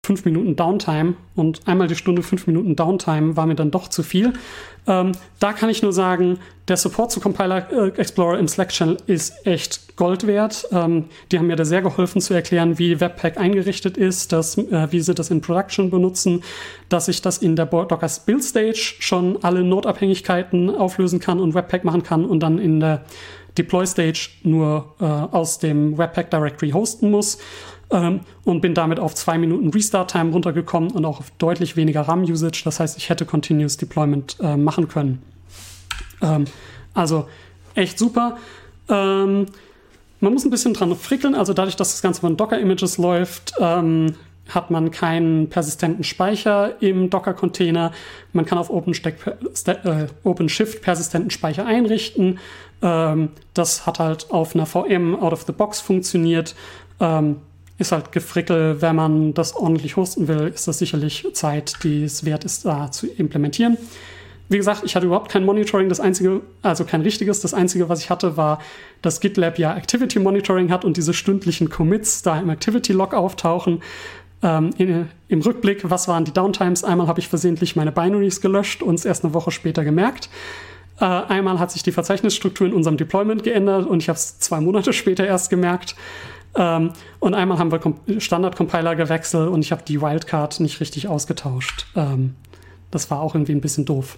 Speaker 2: fünf Minuten Downtime und einmal die Stunde fünf Minuten Downtime war mir dann doch zu viel. Ähm, da kann ich nur sagen, der Support zu Compiler äh, Explorer im Slack-Channel ist echt Gold wert. Ähm, die haben mir da sehr geholfen zu erklären, wie Webpack eingerichtet ist, dass, äh, wie sie das in Production benutzen, dass ich das in der Docker Build Stage schon alle Node-Abhängigkeiten auflösen kann und Webpack machen kann und dann in der Deploy Stage nur äh, aus dem Webpack Directory hosten muss. Ähm, und bin damit auf zwei Minuten Restart-Time runtergekommen und auch auf deutlich weniger RAM-Usage. Das heißt, ich hätte Continuous Deployment äh, machen können. Ähm, also echt super. Ähm, man muss ein bisschen dran frickeln. Also dadurch, dass das Ganze von Docker-Images läuft, ähm, hat man keinen persistenten Speicher im Docker-Container. Man kann auf OpenShift äh, OpenShift persistenten Speicher einrichten. Ähm, das hat halt auf einer V M out of the box funktioniert. Ähm, Ist halt Gefrickel, wenn man das ordentlich hosten will, ist das sicherlich Zeit, die es wert ist, da zu implementieren. Wie gesagt, ich hatte überhaupt kein Monitoring, das einzige, also kein richtiges. Das einzige, was ich hatte, war, dass GitLab ja Activity Monitoring hat und diese stündlichen Commits da im Activity Log auftauchen. Ähm, in, im Rückblick, was waren die Downtimes? Einmal habe ich versehentlich meine Binaries gelöscht und es erst eine Woche später gemerkt. Äh, einmal hat sich die Verzeichnisstruktur in unserem Deployment geändert und ich habe es zwei Monate später erst gemerkt. Um, und einmal haben wir Standard-Compiler gewechselt und ich habe die Wildcard nicht richtig ausgetauscht. Um, das war auch irgendwie ein bisschen doof.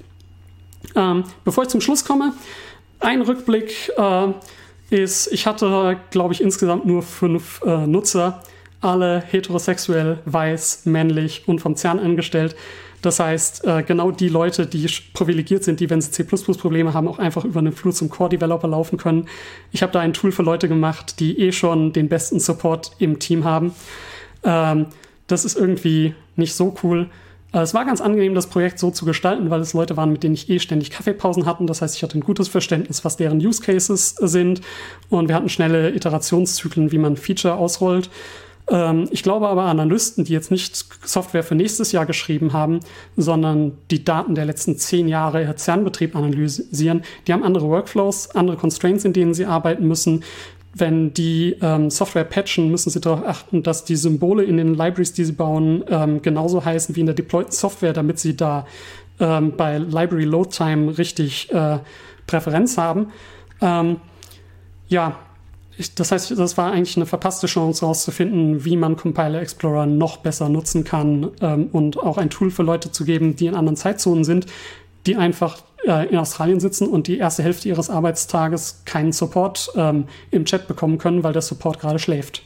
Speaker 2: Um, bevor ich zum Schluss komme, ein Rückblick uh, ist, ich hatte, glaube ich, insgesamt nur fünf uh, Nutzer, alle heterosexuell, weiß, männlich und vom C E R N angestellt. Das heißt, äh, genau die Leute, die privilegiert sind, die, wenn sie C plus plus Probleme haben, auch einfach über einen Flur zum Core-Developer laufen können. Ich habe da ein Tool für Leute gemacht, die eh schon den besten Support im Team haben. Ähm, das ist irgendwie nicht so cool. Äh, es war ganz angenehm, das Projekt so zu gestalten, weil es Leute waren, mit denen ich eh ständig Kaffeepausen hatte. Das heißt, ich hatte ein gutes Verständnis, was deren Use Cases sind. Und wir hatten schnelle Iterationszyklen, wie man Feature ausrollt. Ich glaube aber, Analysten, die jetzt nicht Software für nächstes Jahr geschrieben haben, sondern die Daten der letzten zehn Jahre C E R N-Betrieb analysieren, die haben andere Workflows, andere Constraints, in denen sie arbeiten müssen. Wenn die ähm, Software patchen, müssen sie darauf achten, dass die Symbole in den Libraries, die sie bauen, ähm, genauso heißen wie in der deployten Software, damit sie da ähm, bei Library Load Time richtig äh, Präferenz haben. Ähm, ja, Ich, das heißt, das war eigentlich eine verpasste Chance, herauszufinden, wie man Compiler Explorer noch besser nutzen kann ähm, und auch ein Tool für Leute zu geben, die in anderen Zeitzonen sind, die einfach äh, in Australien sitzen und die erste Hälfte ihres Arbeitstages keinen Support ähm, im Chat bekommen können, weil der Support gerade schläft.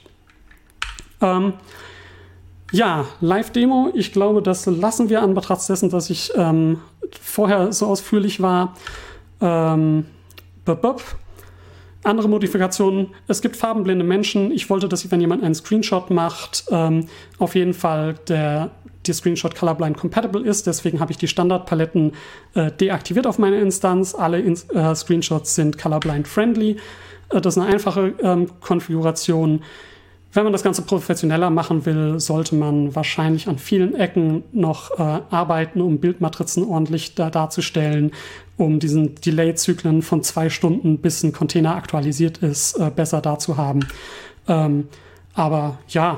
Speaker 2: Ähm, ja, Live-Demo. Ich glaube, das lassen wir an Betracht dessen, dass ich ähm, vorher so ausführlich war. Ähm, bop, bop. Andere Modifikationen, es gibt farbenblinde Menschen. Ich wollte, dass wenn jemand einen Screenshot macht, ähm, auf jeden Fall der, der Screenshot colorblind compatible ist. Deswegen habe ich die Standardpaletten äh, deaktiviert auf meiner Instanz. Alle Ins- äh, Screenshots sind colorblind friendly. Äh, das ist eine einfache ähm, Konfiguration. Wenn man das Ganze professioneller machen will, sollte man wahrscheinlich an vielen Ecken noch äh, arbeiten, um Bildmatrizen ordentlich da, darzustellen, um diesen Delay-Zyklen von zwei Stunden, bis ein Container aktualisiert ist, äh, besser dazuhaben. Ähm, aber ja,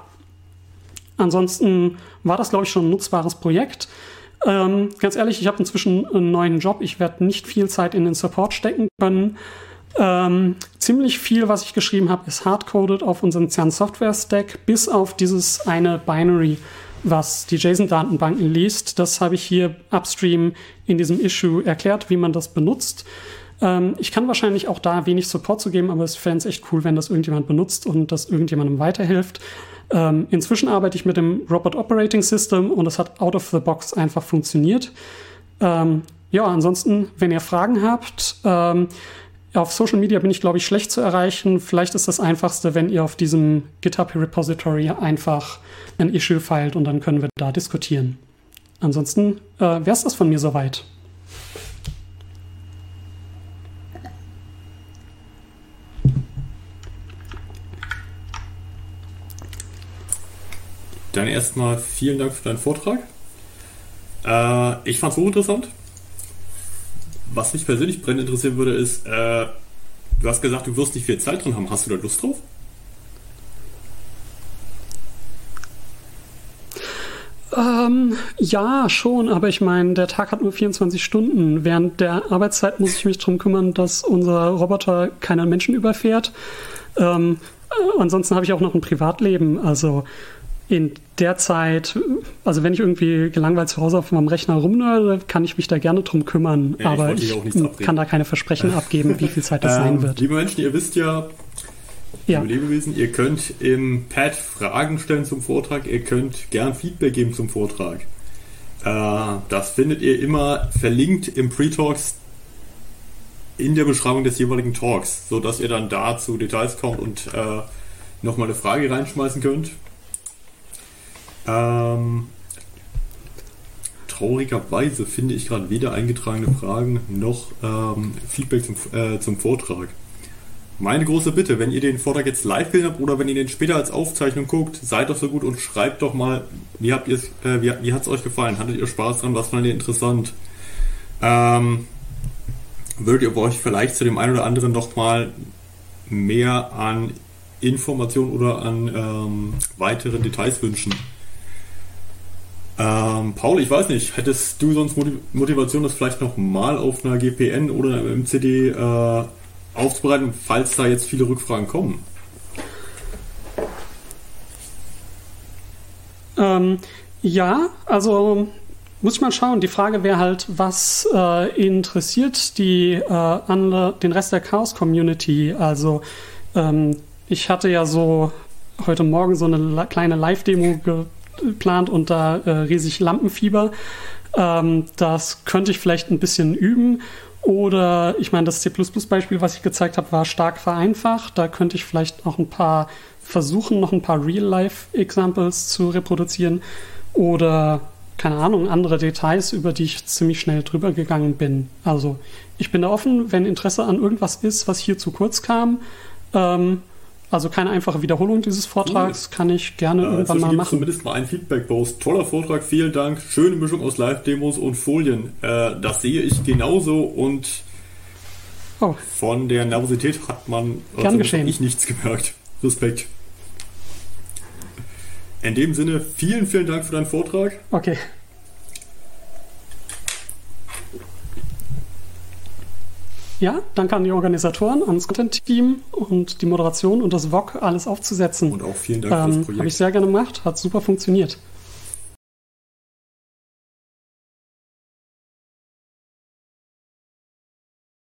Speaker 2: ansonsten war das, glaube ich, schon ein nutzbares Projekt. Ähm, ganz ehrlich, ich habe inzwischen einen neuen Job. Ich werde nicht viel Zeit in den Support stecken können. Ähm, ziemlich viel, was ich geschrieben habe, ist hardcoded auf unserem C E R N-Software-Stack, bis auf dieses eine Binary, was die JSON-Datenbanken liest. Das habe ich hier upstream in diesem Issue erklärt, wie man das benutzt. Ähm, ich kann wahrscheinlich auch da wenig Support zu geben, aber es fände es echt cool, wenn das irgendjemand benutzt und das irgendjemandem weiterhilft. Ähm, inzwischen arbeite ich mit dem Robot Operating System und das hat out of the box einfach funktioniert. Ähm, ja, ansonsten, wenn ihr Fragen habt, ähm, auf Social Media bin ich, glaube ich, schlecht zu erreichen. Vielleicht ist das Einfachste, wenn ihr auf diesem GitHub-Repository einfach ein Issue feilt und dann können wir da diskutieren. Ansonsten äh, wäre es das von mir soweit.
Speaker 1: Dann erstmal vielen Dank für deinen Vortrag. Äh, ich fand es hochinteressant. Was mich persönlich brennend interessieren würde, ist, äh, du hast gesagt, du wirst nicht viel Zeit drin haben. Hast du da Lust drauf?
Speaker 2: Ähm, ja, schon, aber ich meine, der Tag hat nur vierundzwanzig Stunden. Während der Arbeitszeit muss ich mich darum kümmern, dass unser Roboter keine Menschen überfährt. Ähm, äh, ansonsten habe ich auch noch ein Privatleben. Also in der Zeit, also wenn ich irgendwie gelangweilt zu Hause auf meinem Rechner rumnörde, kann ich mich da gerne drum kümmern.
Speaker 1: Ja,
Speaker 2: aber ich, ich kann da keine Versprechen abgeben, wie viel Zeit das ähm, sein wird.
Speaker 1: Liebe Menschen, ihr wisst ja,
Speaker 2: Ja.
Speaker 1: liebe Lebewesen, ihr könnt im Pad Fragen stellen zum Vortrag, ihr könnt gern Feedback geben zum Vortrag. Äh, das findet ihr immer verlinkt im Pre-Talks in der Beschreibung des jeweiligen Talks, sodass ihr dann da zu Details kommt und äh, nochmal eine Frage reinschmeißen könnt. Ähm, traurigerweise finde ich gerade weder eingetragene Fragen noch ähm, Feedback zum, äh, zum Vortrag. Meine große Bitte, wenn ihr den Vortrag jetzt live gesehen habt oder wenn ihr den später als Aufzeichnung guckt, seid doch so gut und schreibt doch mal, wie habt ihr äh, wie, wie hat es euch gefallen? Hattet ihr Spaß dran? Was fandet ihr interessant? Ähm, würdet ihr euch vielleicht zu dem einen oder anderen noch mal mehr an Informationen oder an ähm, weiteren Details wünschen? Ähm, Paul, ich weiß nicht, hättest du sonst Motivation, das vielleicht noch mal auf einer G P N oder im C D äh, aufzubereiten, falls da jetzt viele Rückfragen kommen?
Speaker 2: Ähm, ja, also muss ich mal schauen. Die Frage wäre halt, was äh, interessiert die, äh, andere, den Rest der Chaos-Community? Also ähm, ich hatte ja so heute Morgen so eine la- kleine Live-Demo geplant und da äh, riesig Lampenfieber. Ähm, das könnte ich vielleicht ein bisschen üben. Oder, ich meine, das C plus plus Beispiel, was ich gezeigt habe, war stark vereinfacht. Da könnte ich vielleicht noch ein paar versuchen, noch ein paar Real-Life-Examples zu reproduzieren. Oder, keine Ahnung, andere Details, über die ich ziemlich schnell drüber gegangen bin. Also, ich bin da offen, wenn Interesse an irgendwas ist, was hier zu kurz kam. Ähm, also keine einfache Wiederholung dieses Vortrags, kann ich gerne äh, irgendwann mal machen.
Speaker 1: Zumindest mal ein Feedback-Post. Toller Vortrag, vielen Dank. Schöne Mischung aus Live-Demos und Folien. Äh, das sehe ich genauso und oh. Von der Nervosität hat man
Speaker 2: Gern geschehen.
Speaker 1: Ich nichts gemerkt. Respekt. In dem Sinne, vielen, vielen Dank für deinen Vortrag.
Speaker 2: Okay. Ja, danke an die Organisatoren, ans Content-Team und die Moderation und das V O G, alles aufzusetzen.
Speaker 1: Und auch vielen Dank
Speaker 2: ähm,
Speaker 1: für das Projekt.
Speaker 2: Habe ich sehr gerne gemacht, hat super funktioniert.